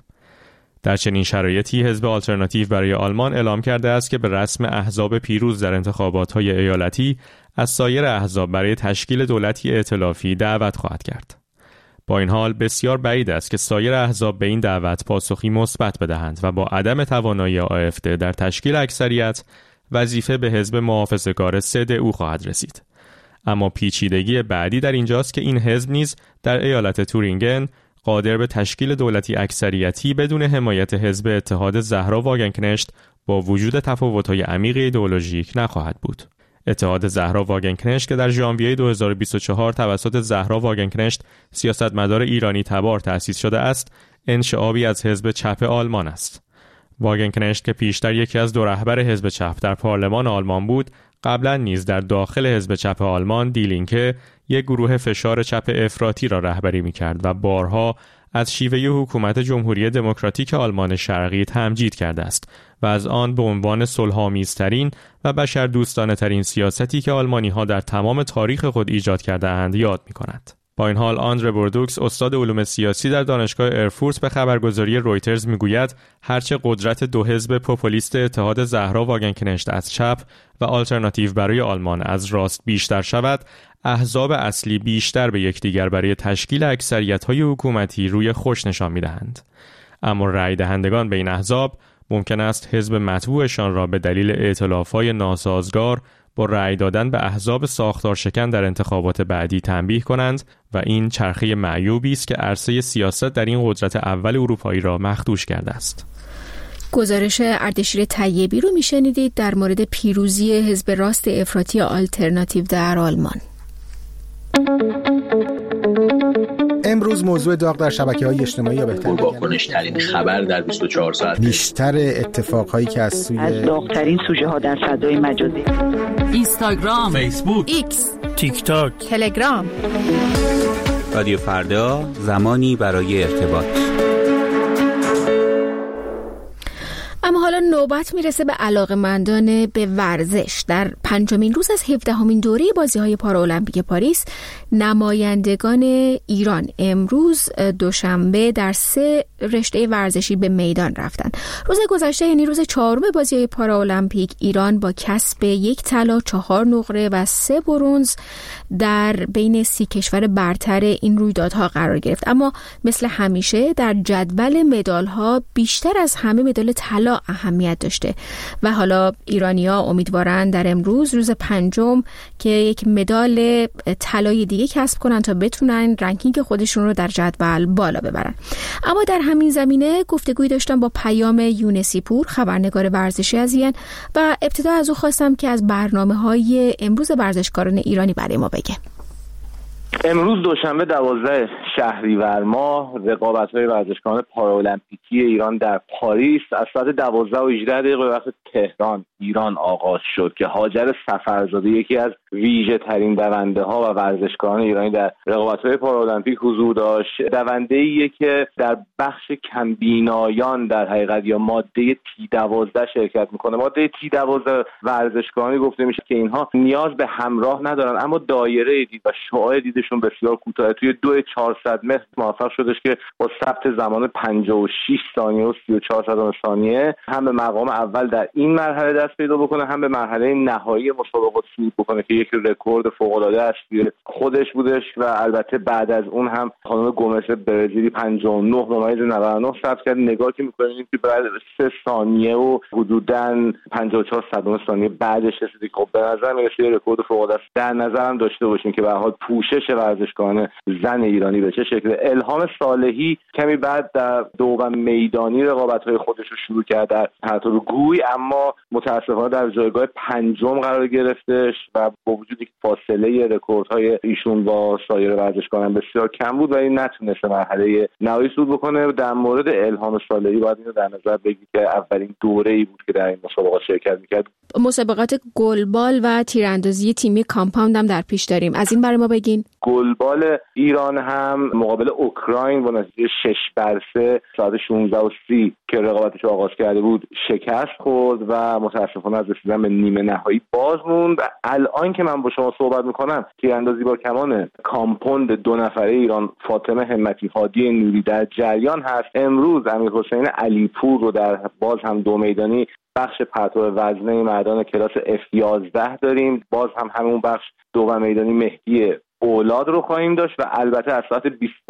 در چنین شرایطی حزب آلترناتیو برای آلمان اعلام کرده است که به رسم احزاب پیروز در انتخابات‌های ایالتی از سایر احزاب برای تشکیل دولتی ائتلافی دعوت خواهد کرد. با این حال بسیار بعید است که سایر احزاب به این دعوت پاسخی مثبت بدهند و با عدم توانایی AfD در تشکیل اکثریت، وظیفه به حزب محافظه‌کار CDU خواهد رسید. اما پیچیدگی بعدی در اینجاست که این حزب نیز در ایالت تورینگن قادر به تشکیل دولتی اکثریتی بدون حمایت حزب اتحاد زهرا واگنکنشت با وجود تفاوت‌های عمیق ایدئولوژیک نخواهد بود. اتحاد زهرا واگنکنشت که در ژانویه 2024 توسط زهرا واگنکنشت سیاستمدار ایرانی تبار تأسیس شده است، انشعابی از حزب چپ آلمان است. واگنکنشت که پیشتر یکی از 2 رهبر حزب چپ در پارلمان آلمان بود، قبلا نیز در داخل حزب چپ آلمان دیلینکه یک گروه فشار چپ افراطی را رهبری می‌کرد و بارها از شیوه حکومت جمهوری دموکراتیک آلمان شرقی تمجید کرده است و از آن به عنوان صلح‌آمیزترین و بشردوستانه‌ترین سیاستی که آلمانی‌ها در تمام تاریخ خود ایجاد کرده‌اند یاد می‌کند. با این حال آندره بوردوکس، استاد علوم سیاسی در دانشگاه ارفورت، به خبرگزاری رویترز میگوید هرچه قدرت 2 حزب پوپولیست اتحاد زهرا واگنکنشت از چپ و آلترناتیو برای آلمان از راست بیشتر شود، احزاب اصلی بیشتر به یکدیگر برای تشکیل اکثریت‌های حکومتی روی خوش نشان می‌دهند. اما رأی دهندگان به این احزاب ممکن است حزب مطبوعشان را به دلیل ائتلاف‌های ناسازگار با رأی دادن به احزاب ساختار شکن در انتخابات بعدی تنبیه کنند و این چرخه معیوبی است که عرصه سیاست در این قدرت اول اروپایی را مخدوش کرده است. گزارش اردشیر طیبی رو میشنیدید در مورد پیروزی حزب راست افراطی آلترناتیو در آلمان. امروز موضوع داغ در شبکه‌های اجتماعی یا بهتر واکنش‌ترین خبر در 24 ساعت، بیشتر اتفاقهایی که از داغ‌ترین سوژه‌ها در فضای مجازی، اینستاگرام، فیسبوک، ایکس، تیک تاک، تلگرام. رادیو فردا، زمانی برای ارتباط. اما حالا نوبت میرسه به علاقه‌مندان به ورزش. در 5مین روز از 17مین دوره بازی‌های پارالمپیک پاریس، نمایندگان ایران امروز دوشنبه در 3 رشته ورزشی به میدان رفتند. روز گذشته یعنی روز 4م بازی‌های پارالمپیک، ایران با کسب 1 طلا، 4 نقره و 3 برنز در بین 30 کشور برتر این رویدادها قرار گرفت. اما مثل همیشه در جدول مدال‌ها بیشتر از همه مدال طلا اهمیت داشته و حالا ایرانی‌ها امیدوارن در امروز روز 5م که یک مدال طلای دیگه کسب کنن تا بتونن رنکینگ خودشون رو در جدول بالا ببرن. اما در همین زمینه گفتگویی داشتم با پیام یونسی پور، خبرنگار ورزشی از ایران، و ابتدا از او خواستم که از برنامه‌های امروز ورزشکاران ایرانی برای ما بگه. امروز دوشنبه 12 شهریور ماه رقابت‌های ورزشکاران پارالمپیکی ایران در پاریس از ساعت 12:18 وقت تهران ایران آغاز شد که هاجر سفرزاده یکی از ویژه ترین دونده‌ها و ورزشکاران ایرانی در رقابت‌های پارالمپیک حضور داشت. دونده‌ایه که در بخش کمبینایان در حقیقت یا ماده T12 شرکت می‌کنه. ماده T12 ورزشکارانی گفته میشه که اینها نیاز به همراه ندارن، اما دایره دید و شعاع دیدشون بسیار کوتاه. توی 2.400 متر موفق شدش که با ثبت زمان 56 ثانیه و 34 ثانیه هم به مقام اول در این مرحله دست پیدا بکنه، هم به مرحله نهایی مسابقات صعود بکنه که یک رکورد فوق‌العاده است خودش بودش. و البته بعد از اون هم خانم گومش برزیلی 59.99 ثبت کرد. نگاه که می‌کنید که بعد 3 ثانیه و حدوداً 54 ثانیه بعدش رسید که خب به نظر میاد رکورد فوق‌العاده است. در نظرم داشته باشین که به هر حال پوشش ورزشکاران زن ایرانی به چه شکل. الهام صالحی کمی بعد در دوم میدانی رقابت‌های خودش رو شروع کرد در پرتاب گوی، اما متأسفانه در جایگاه 5م قرار گرفتش و با وجودی که فاصله رکوردهای ایشون با سایر ورزشکاران بسیار کم بود ولی نتونست مرحله نهایی صعود بکنه. در مورد الهام صالحی باید اینو در نظر بگیرید که اولین دوره‌ای بود که در این مسابقات شرکت می‌کرد. مسابقات گلبال و تیراندازی تیمی کامپاند هم در پیش داریم. از این برای ما بگین. گلبال ایران هم مقابل اوکراین با نتیجه 6-3 ساعت 16:30 که رقابتش رو آغاز کرده بود شکست خورد و متاسفانه از رسیدن به نیمه نهایی باز موند. و الان که من با شما صحبت میکنم تیراندازی با کمان کامپوند 2 نفره ایران فاطمه همتی هادی نوری در جریان هست. امروز امیرحسین علیپور رو در باز هم 2 میدانی بخش پرتاب وزنه مردان کلاس F11 داریم. باز هم همون بخش 2 میدانی مهدی اولاد رو خواهیم داشت و البته از ساعت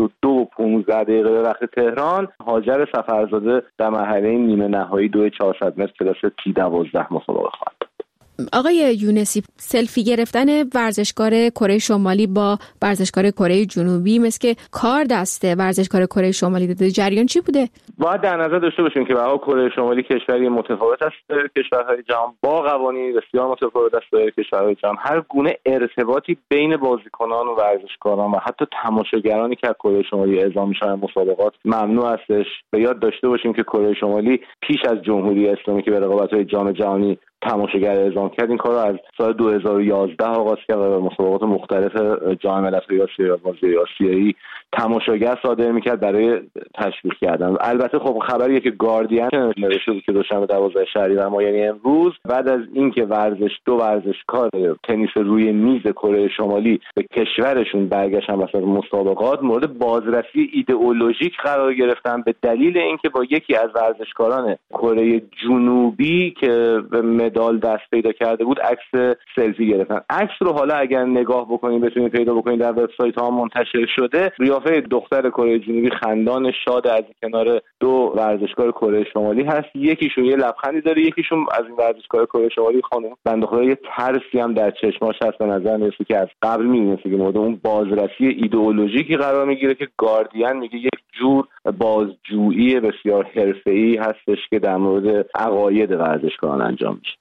22:15 به وقت تهران هاجر سفرزاده در مرحله نیمه نهایی 2.400 متر کلاس T12 مسابقه خواهد. آقای یونسی، سلفی گرفتن ورزشکار کره شمالی با ورزشکار کره جنوبی مثل که کار دست ورزشکار کره شمالی داده، جریان چی بوده؟ باید در نظر داشته باشیم که به هر کره شمالی کشوری متفاوت است کشورهای جهان با قوانین بسیار متفاوت است با کشورهای جهان. هر گونه ارتباطی بین بازیکنان و ورزشکاران و حتی تماشاگرانی که از کره شمالی اعزام میشن مسابقات ممنوع استش. به یاد داشته باشیم که کره شمالی پیش از جمهوری اسلامی که به رقابت‌های جام جهانی تماشاگر اعزام کرد این کار رو از سال 2011 آغاز کرد و به مسابقات مختلف جام ملت‌های آسیایی و بازی آسیایی تماشاگر صادر می‌کرد برای تشویق کردن. البته خب خبریه که گاردین نوشته بود که دوشنبه 12 شهریور ماه یعنی امروز بعد از اینکه دو ورزشکار تنیس روی میز کره شمالی به کشورشون برگشتن واسه مسابقات مورد بازرسی ایدئولوژیک قرار گرفتن به دلیل اینکه با یکی از ورزشکاران کره جنوبی که به مدال دست پیدا کرده بود عکس سلفی گرفتن. عکس رو حالا اگر نگاه بکنید بتونید پیدا بکنید در وبسایت‌ها منتشر شده. قیافه دختر کره جنوبی خندان شاد از کنار 2 ورزشکار کره شمالی هست. یکیشون یه لبخندی داره، یکیشون از این ورزشکار کره شمالی خانم بنده خدا یه ترسی هم در چشماش هست. به نظر میاد که از قبل می‌بینید که مورد اون بازرسی ایدئولوژیکی قرار میگیره که گاردین میگه یک جور بازجویی بسیار حرفه‌ای هستش که در مورد عقاید ورزشکاران انجام میشه.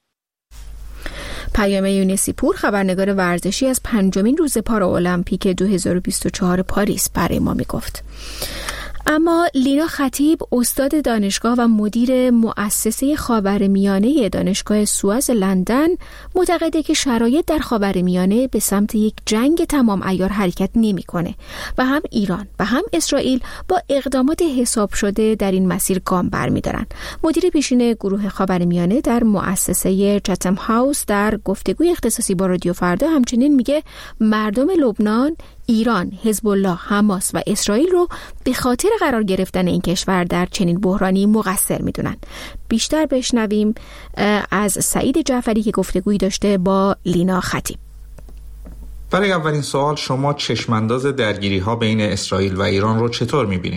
پیام یونسی پور، خبرنگار ورزشی از 5مین روز پارالمپیک 2024 پاریس برای ما میگفت. اما لینا خطیب استاد دانشگاه و مدیر مؤسسه خاورمیانه دانشگاه سواز لندن معتقده که شرایط در خاورمیانه به سمت یک جنگ تمام عیار حرکت نمی‌کنه و هم ایران و هم اسرائیل با اقدامات حساب شده در این مسیر گام برمی‌دارن. مدیر پیشین گروه خاورمیانه در مؤسسه چتم هاوس در گفتگوی اختصاصی با رادیو فردا همچنین میگه مردم لبنان، ایران، حزب الله، حماس و اسرائیل رو به خاطر قرار گرفتن این کشور در چنین بحرانی مقصر میدونن. بیشتر بشنویم از سعید جعفری که گفتگویی داشته با لینا خطیب. برای اولین سوال، شما چشمانداز درگیری‌ها بین اسرائیل و ایران رو چطور می‌بینین؟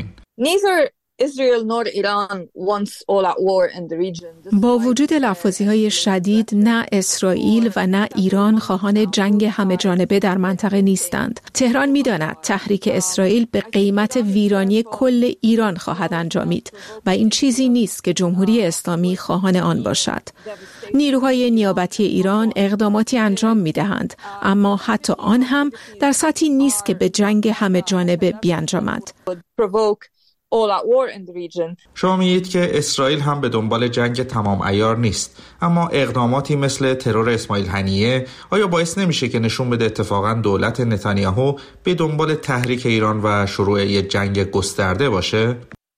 با وجود لفاظی‌های شدید، نه اسرائیل و نه ایران خواهان جنگ همه جانبه در منطقه نیستند. تهران می‌داند تحریک اسرائیل به قیمت ویرانی کل ایران خواهد انجامید و این چیزی نیست که جمهوری اسلامی خواهان آن باشد. نیروهای نیابتی ایران اقداماتی انجام می‌دهند، اما حتی آن هم در سطحی نیست که به جنگ همه جانبه بیانجامد. شما میگید که اسرائیل هم به دنبال جنگ تمام عیار نیست، اما اقداماتی مثل ترور اسماعیل هنیه آیا باعث نمیشه که نشون بده اتفاقا دولت نتانیاهو به دنبال تحریک ایران و شروع یک جنگ گسترده باشه؟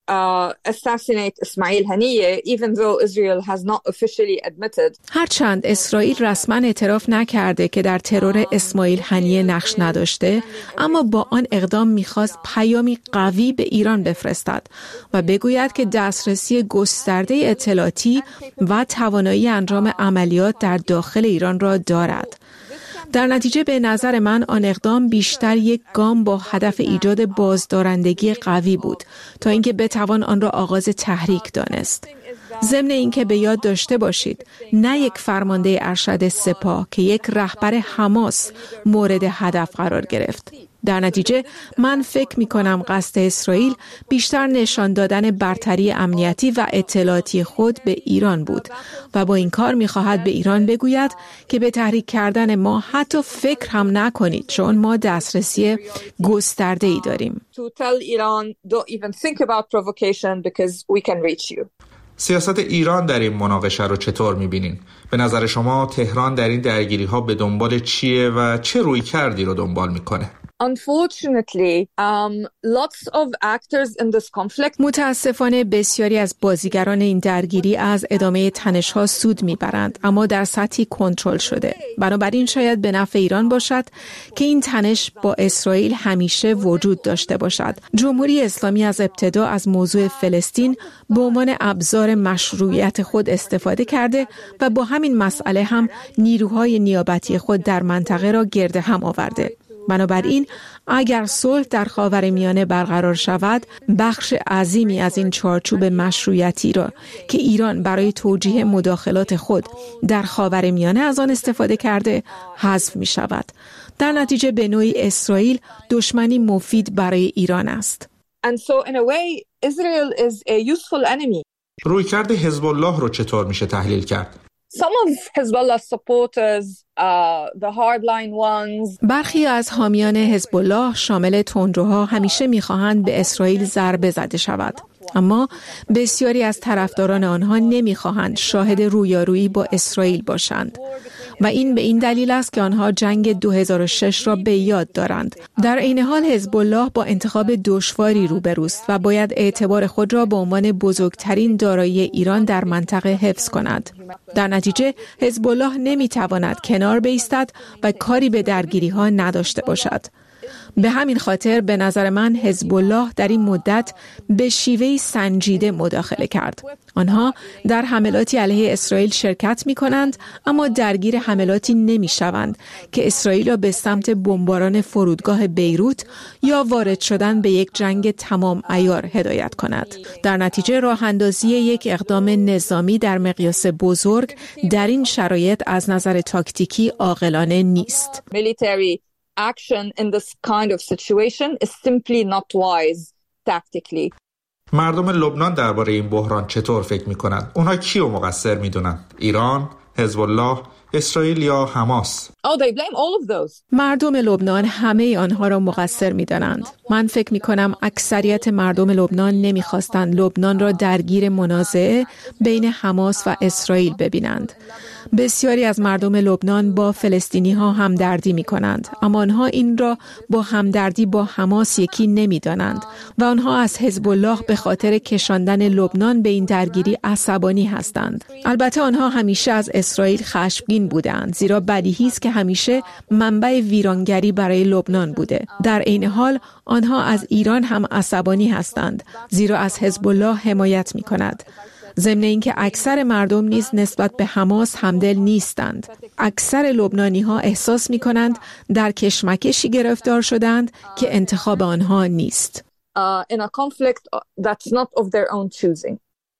هرچند اسرائیل رسما اعتراف نکرده که در ترور اسماعیل هنیه نقش نداشته، اما با آن اقدام میخواست پیامی قوی به ایران بفرستد و بگوید که دسترسی گسترده اطلاعاتی و توانایی انجام عملیات در داخل ایران را دارد. در نتیجه به نظر من آن اقدام بیشتر یک گام با هدف ایجاد بازدارندگی قوی بود تا اینکه بتوان آن را آغاز تحریک دانست. ضمن اینکه به یاد داشته باشید نه یک فرمانده ارشد سپاه که یک رهبر حماس مورد هدف قرار گرفت. در نتیجه من فکر می کنم قصد اسرائیل بیشتر نشان دادن برتری امنیتی و اطلاعاتی خود به ایران بود و با این کار می خواهد به ایران بگوید که به تحریک کردن ما حتی فکر هم نکنید، چون ما دسترسی گسترده ای داریم. سیاست ایران در این مناقشه رو چطور می‌بینین؟ به نظر شما تهران در این درگیری‌ها به دنبال چیه و چه رویکردی رو دنبال می‌کنه؟ متاسفانه بسیاری از بازیگران این درگیری از ادامه تنش‌ها سود می‌برند، اما در سطحی کنترل شده. بنابراین شاید به نفع ایران باشد که این تنش با اسرائیل همیشه وجود داشته باشد. جمهوری اسلامی از ابتدا از موضوع فلسطین به عنوان ابزار مشروعیت خود استفاده کرده و با همین مسئله هم نیروهای نیابتی خود در منطقه را گرد هم آورده. بنابراین اگر صلح در خاورمیانه برقرار شود، بخش عظیمی از این چارچوب مشروعیتی را که ایران برای توجیه مداخلات خود در خاورمیانه از آن استفاده کرده حذف می شود. در نتیجه به نوعی اسرائیل دشمنی مفید برای ایران است. رویکرد حزب الله رو چطور میشه تحلیل کرد؟ برخی از حامیان حزب الله شامل تندروها همیشه می‌خواهند به اسرائیل ضربه زده شود، اما بسیاری از طرفداران آنها نمی‌خواهند شاهد رویارویی با اسرائیل باشند و این به این دلیل است که آنها جنگ 2006 را به یاد دارند. در عین حال حزب الله با انتخاب دشواری روبروست و باید اعتبار خود را به عنوان بزرگترین دارایی ایران در منطقه حفظ کند. در نتیجه حزب الله نمی‌تواند کنار بایستد و کاری به درگیری‌ها نداشته باشد. به همین خاطر به نظر من حزب الله در این مدت به شیوهی سنجیده مداخله کرد. آنها در حملاتی علیه اسرائیل شرکت می کنند، اما درگیر حملاتی نمی شوند که اسرائیل را به سمت بمباران فرودگاه بیروت یا وارد شدن به یک جنگ تمام عیار هدایت کند. در نتیجه راه اندازی یک اقدام نظامی در مقیاس بزرگ در این شرایط از نظر تاکتیکی عاقلانه نیست. Action in this kind of situation is simply not wise tactically. مردم لبنان درباره این بحران چطور فکر می‌کنند؟ اونها کیو مقصر می‌دونن؟ ایران، حزب الله، اسرائیل یا حماس؟ مردم لبنان همه آنها را مقصر می‌دانند. من فکر می‌کنم اکثریت مردم لبنان نمی‌خواستند لبنان را درگیر منازعه بین حماس و اسرائیل ببینند. بسیاری از مردم لبنان با فلسطینی‌ها همدردی می‌کنند، اما آنها این را با همدردی با حماس یکی نمی‌دانند و آنها از حزب الله به خاطر کشاندن لبنان به این درگیری عصبانی هستند. البته آنها همیشه از اسرائیل خشمگین بودند، زیرا بدیهی است که همیشه منبع ویرانگری برای لبنان بوده. در عین حال آنها از ایران هم عصبانی هستند، زیرا از حزب الله حمایت می‌کند. ضمن اینکه اکثر مردم نیز نسبت به حماس همدل نیستند. اکثر لبنانی‌ها احساس می‌کنند در کشمکشی گرفتار شدند که انتخاب آنها نیست. In a conflict that's not of their own choosing.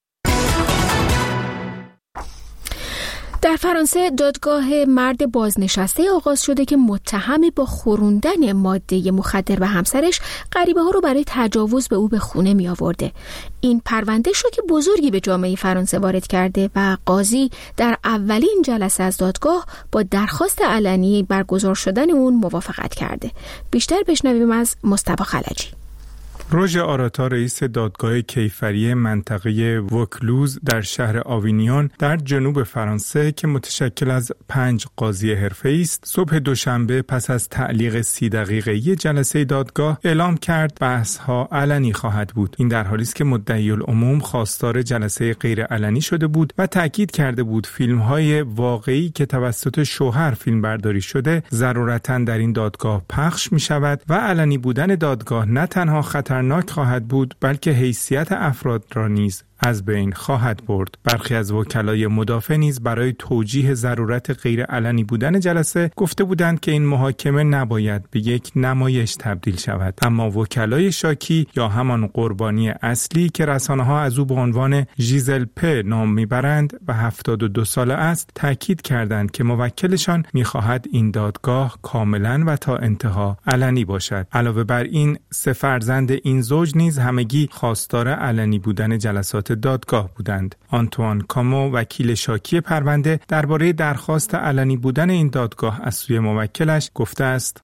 در فرانسه دادگاه مرد بازنشسته آغاز شده که متهم با خوروندن ماده مخدر به همسرش غریبه ها رو برای تجاوز به او به خونه می آورده. این پرونده شوک بزرگی به جامعه فرانسه وارد کرده و قاضی در اولین جلسه از دادگاه با درخواست علنی برگزار شدن اون موافقت کرده. بیشتر بشنویم از مصطفی خلجی. روژ آراتا رئیس دادگاه کیفری منطقه وکلوز در شهر آوینیون در جنوب فرانسه که متشکل از 5 قاضی حرفه‌ای است، صبح دوشنبه پس از تعلیق 30 دقیقه‌ای جلسه دادگاه اعلام کرد بحث‌ها علنی خواهد بود. این در حالی است که مدعی العموم خواستار جلسه غیر علنی شده بود و تاکید کرده بود فیلم‌های واقعی که توسط شوهر فیلمبرداری شده ضرورتاً در این دادگاه پخش می‌شود و علنی بودن دادگاه نه تنها خطرناک خواهد بود بلکه حیثیت افراد را نیز از بین خواهد برد. برخی از وکلای مدافع نیز برای توجیه ضرورت غیر علنی بودن جلسه گفته بودند که این محاکمه نباید به یک نمایش تبدیل شود. اما وکلای شاکی یا همان قربانی اصلی که رسانه‌ها از او به عنوان ژیزل پ نام میبرند و 72 ساله است، تاکید کردند که موکلشان میخواهد این دادگاه کاملا و تا انتها علنی باشد. علاوه بر این 3 فرزند این زوج نیز همگی خواستار علنی بودن جلسات دادگاه بودند. آنتوان کامو وکیل شاکی پرونده درباره درخواست علنی بودن این دادگاه از سوی موکلش گفته است: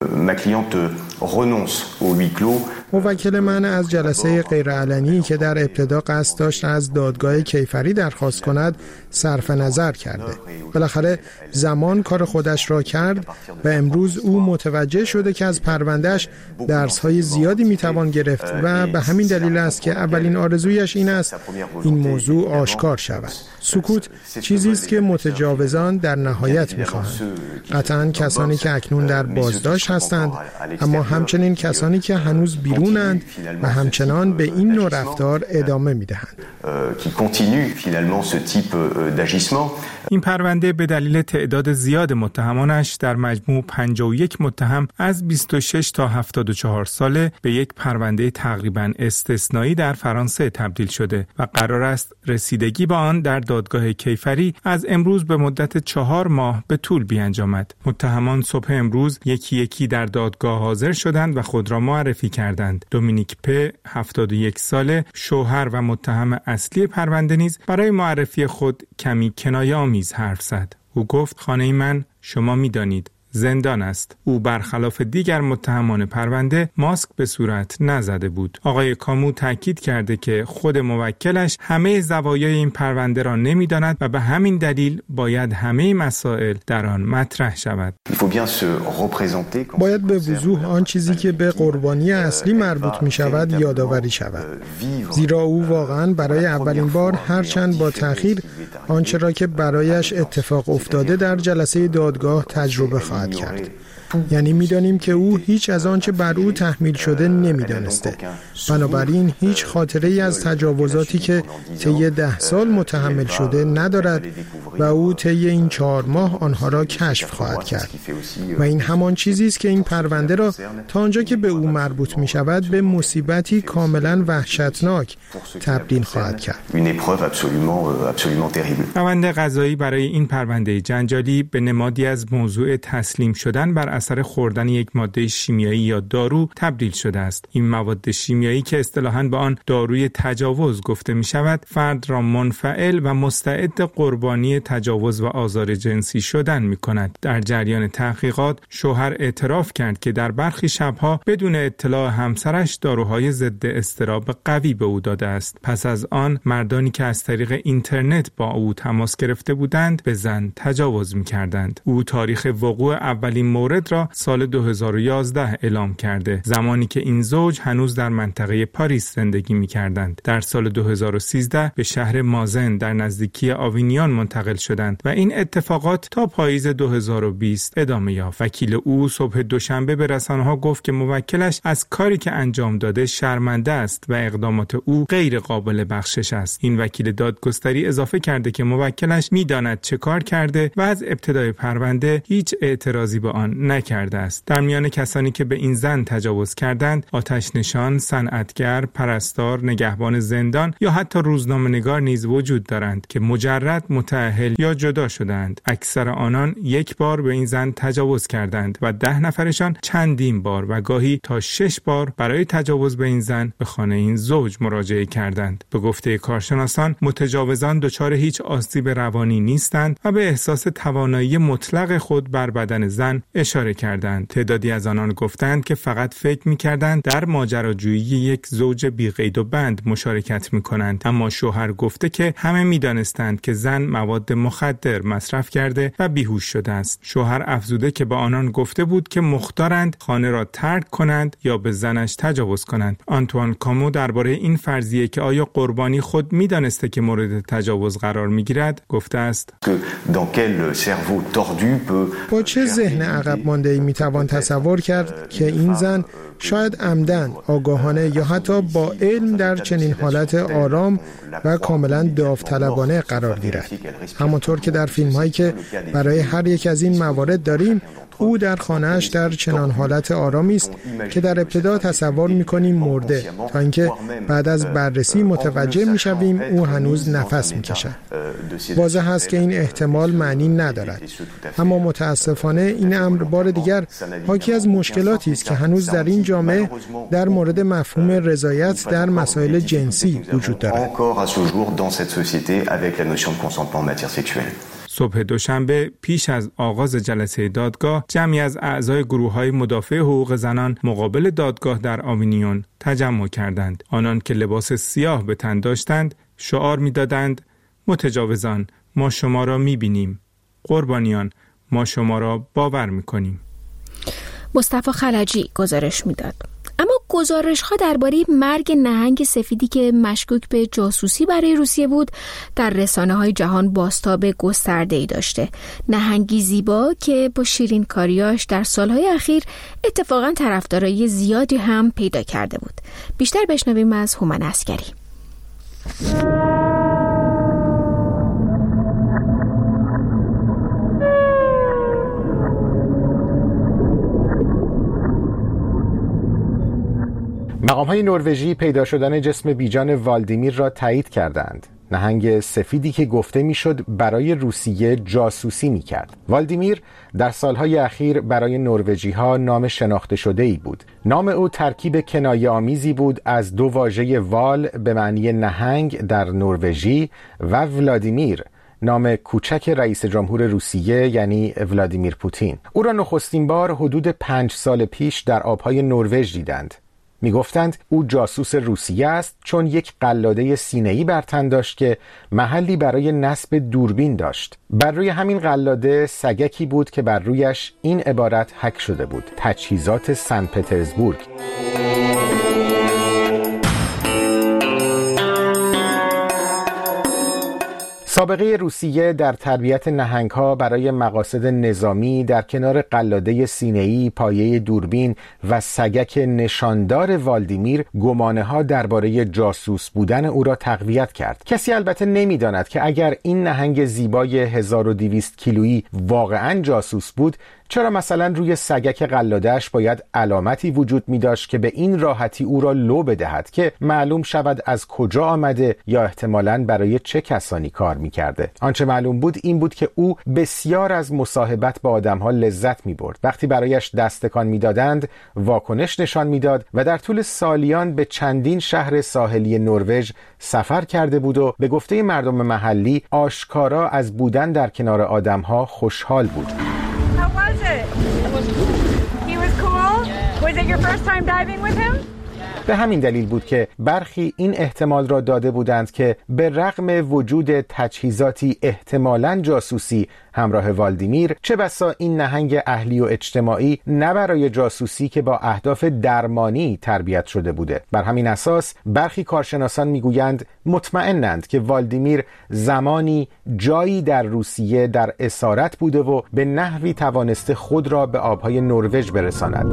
موکل من از جلسه غیرعلنی که در ابتدا قصد داشت از دادگاه کیفری درخواست کند صرف نظر کرده. بالاخره زمان کار خودش را کرد و امروز او متوجه شده که از پروندهش درس‌های زیادی میتوان گرفت و به همین دلیل است که اولین آرزویش این است این موضوع آشکار شود. سکوت چیزی است که متجاوزان در نهایت می‌خواهند. قطعاً کسانی که اکنون در بازداشت هستند، اما همچنین کسانی که هنوز بیرونند و همچنان به این نوع رفتار ادامه می‌دهند. این پرونده به دلیل تعداد زیاد متهمانش در مجموع 51 متهم از 26 تا 74 ساله به یک پرونده تقریباً استثنایی در فرانسه تبدیل شده و قرار است رسیدگی به آن در دادگاه کیفری از امروز به مدت 4 ماه به طول بیانجامد. متهمان صبح امروز یکی یکی در دادگاه حاضر شدند و خود را معرفی کردند. دومینیک پ 71 ساله، شوهر و متهم اصلی پرونده نیز برای معرفی خود کمی کنایه‌آمیز حرف زد. او گفت خانه من شما می‌دانید زندان است. او برخلاف دیگر متهمان پرونده ماسک به صورت نزده بود. آقای کامو تاکید کرده که خود موکلش همه زوایای این پرونده را نمی‌داند و به همین دلیل باید همه مسائل در آن مطرح شود. باید به وضوح آن چیزی که به قربانی اصلی مربوط می‌شود یادآوری شود. زیرا او واقعاً برای اولین بار هرچند با تأخیر آنچه را که برایش اتفاق افتاده در جلسه دادگاه تجربه خواهد کرد. یعنی می‌دانیم که او هیچ از آنچه بر او تحمیل شده نمی‌دانسته. بنابراین هیچ خاطره‌ای از تجاوزاتی که طی 10 سال متحمل شده ندارد و او طی این 4 ماه آنها را کشف خواهد کرد. و این همان چیزی است که این پرونده را تا آنجا که به او مربوط می‌شود به مصیبتی کاملاً وحشتناک تبدیل خواهد کرد. روند قضایی برای این پرونده جنجالی به نمادی از موضوع تسلیم شدن بر اثر خوردن یک ماده شیمیایی یا دارو تبدیل شده است. این مواد شیمیایی که اصطلاحاً به آن داروی تجاوز گفته می شود، فرد را منفعل و مستعد قربانی تجاوز و آزار جنسی شدن می کند. در جریان تحقیقات شوهر اعتراف کرد که در برخی شبها بدون اطلاع همسرش داروهای ضد اضطراب قوی به او داده است. پس از آن مردانی که از طریق اینترنت با او تماس گرفته بودند به زن تجاوز می‌کردند. او تاریخ وقوع اولین مورد را سال 2011 اعلام کرده، زمانی که این زوج هنوز در منطقه پاریس زندگی می‌کردند. در سال 2013 به شهر مازن در نزدیکی آوینیون منتقل شدند و این اتفاقات تا پاییز 2020 ادامه یافت. وکیل او صبح دوشنبه به رسانه‌ها گفت که موکلش از کاری که انجام داده شرمنده است و اقدامات او غیر قابل بخشش است. این وکیل دادگستری اضافه کرده که موکلش می‌داند چه کار کرده و از ابتدای پرونده هیچ اعتراضی به آن نکرده است. در میان کسانی که به این زن تجاوز کردند، آتش‌نشان، صنعتگر، پرستار، نگهبان زندان یا حتی روزنامه‌نگار نیز وجود دارند که مجرد متأهل یا جدا شدند. اکثر آنان یک بار به این زن تجاوز کردند و 10 نفرشان چندین بار و گاهی تا 6 بار برای تجاوز به این زن به خانه این زوج مراجعه کردند. به گفته کارشناسان، متجاوزان دچار هیچ آسیب روانی نیستند و به احساس توانایی مطلق خود بر بدن زن اشاره کردند. تعدادی از آنان گفتند که فقط فکر می‌کردند در ماجراجویی یک زوج بی‌قید و بند مشارکت می‌کنند، اما شوهر گفته که همه می‌دانستند که زن مواد مخدر مصرف کرده و بیهوش شده است. شوهر افزوده که به آنان گفته بود که مختارند خانه را ترک کنند یا به زنش تجاوز کنند. آنتوان کامو درباره این فرضیه که آیا قربانی خود می‌دانسته که مورد تجاوز قرار می‌گیرد گفته است: با چه ذهن عقب مانده‌ای می‌توان تصور کرد که این زن شاید عمدن، آگاهانه یا حتی با علم در چنین حالت آرام و کاملا داوطلبانه قرار گیرد. همانطور که در فیلم‌هایی که برای هر یک از این موارد داریم، او در خانه‌اش در چنان حالت آرامی است که در ابتدا تصور می‌کنیم مرده، تا اینکه بعد از بررسی متوجه می‌شویم او هنوز نفس می‌کشد. واضح است که این احتمال معنی ندارد، اما متاسفانه این امر بار دیگر حاکی از مشکلاتی است که هنوز در این جامعه در مورد مفهوم رضایت در مسائل جنسی وجود دارد. صبح دوشنبه پیش از آغاز جلسه دادگاه، جمعی از اعضای گروه‌های مدافع حقوق زنان مقابل دادگاه در آوینیون تجمع کردند. آنان که لباس سیاه به تن داشتند شعار می‌دادند: متجاوزان، ما شما را می‌بینیم. قربانیان، ما شما را باور می‌کنیم. مصطفی خلجی گزارش می‌داد. اما گزارش‌ها درباره مرگ نهنگ سفیدی که مشکوک به جاسوسی برای روسیه بود در رسانه‌های جهان بازتاب گسترده‌ای داشته. نهنگی زیبا که با شیرین‌کاریاش در سالهای اخیر اتفاقاً طرفدارای زیادی هم پیدا کرده بود. بیشتر بشنویم از هومن عسکری. مقام‌های نروژی پیدا شدن جسم بیجان والدیمیر را تایید کردند. نهنگ سفیدی که گفته میشد برای روسیه جاسوسی میکرد. والدیمیر در سالهای اخیر برای نروژی‌ها نام شناخته شده‌ای بود. نام او ترکیب کنایه‌آمیزی بود از دو واژه وال به معنی نهنگ در نروژی و ولادیمیر، نام کوچک رئیس جمهور روسیه یعنی ولادیمیر پوتین. او را نخستین بار حدود 5 سال پیش در آبهای نروژ دیدند. می گفتند او جاسوس روسیه است چون یک قلاده سینه‌ای بر تن داشت که محلی برای نصب دوربین داشت. بر روی همین قلاده سگکی بود که بر رویش این عبارت حک شده بود: تجهیزات سن پترزبورگ. سابقه روسیه در تربیت نهنگ‌ها برای مقاصد نظامی در کنار قلاده سینه‌ای، پایه دوربین و سگک نشاندار والدیمیر گمانه‌ها درباره جاسوس بودن او را تقویت کرد. کسی البته نمی‌داند که اگر این نهنگ زیبای 1200 کیلویی واقعاً جاسوس بود، چرا مثلا روی سگک قلاده‌اش باید علامتی وجود می داشت که به این راحتی او را لو بدهد که معلوم شود از کجا آمده یا احتمالاً برای چه کسانی کار می کرده؟ آنچه معلوم بود این بود که او بسیار از مصاحبت با آدم‌ها لذت می برد. وقتی برایش دست تکان می دادند واکنش نشان می داد و در طول سالیان به چندین شهر ساحلی نروژ سفر کرده بود و به گفته مردم محلی آشکارا از بودن در کنار آدم‌ها خوشحال بود. به همین دلیل بود که برخی این احتمال را داده بودند که به رغم وجود تجهیزاتی احتمالاً جاسوسی همراه والدیمیر، چه بسا این نهنگ اهلی و اجتماعی نه برای جاسوسی که با اهداف درمانی تربیت شده بوده. بر همین اساس برخی کارشناسان میگویند مطمئنند که والدیمیر زمانی جایی در روسیه در اسارت بوده و به نحوی توانسته خود را به آبهای نروژ برساند.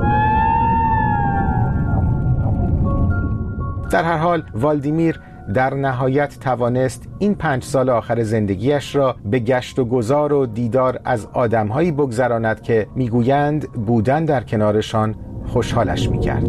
در هر حال والدیمیر در نهایت توانست این 5 سال آخر زندگیش را به گشت و گذار و دیدار از آدم‌هایی بگذراند که میگویند بودن در کنارشان خوشحالش میکرد.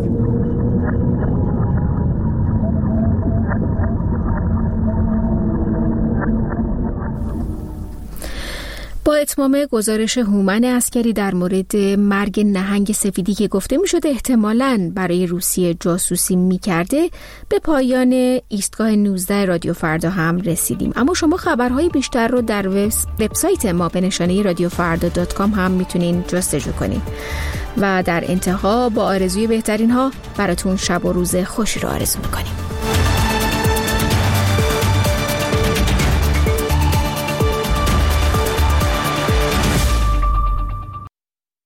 با اتمام گزارش هومن عسکری در مورد مرگ نهنگ سفیدی که گفته میشد احتمالاً برای روسیه جاسوسی میکرده، به پایان ایستگاه 19 رادیو فردا هم رسیدیم. اما شما خبرهای بیشتر رو در وبسایت ما به نشانه radiofarda.com هم میتونین جستجو کنین. و در انتها با آرزوی بهترین ها براتون شب و روز خوشی رو آرزو میکنیم.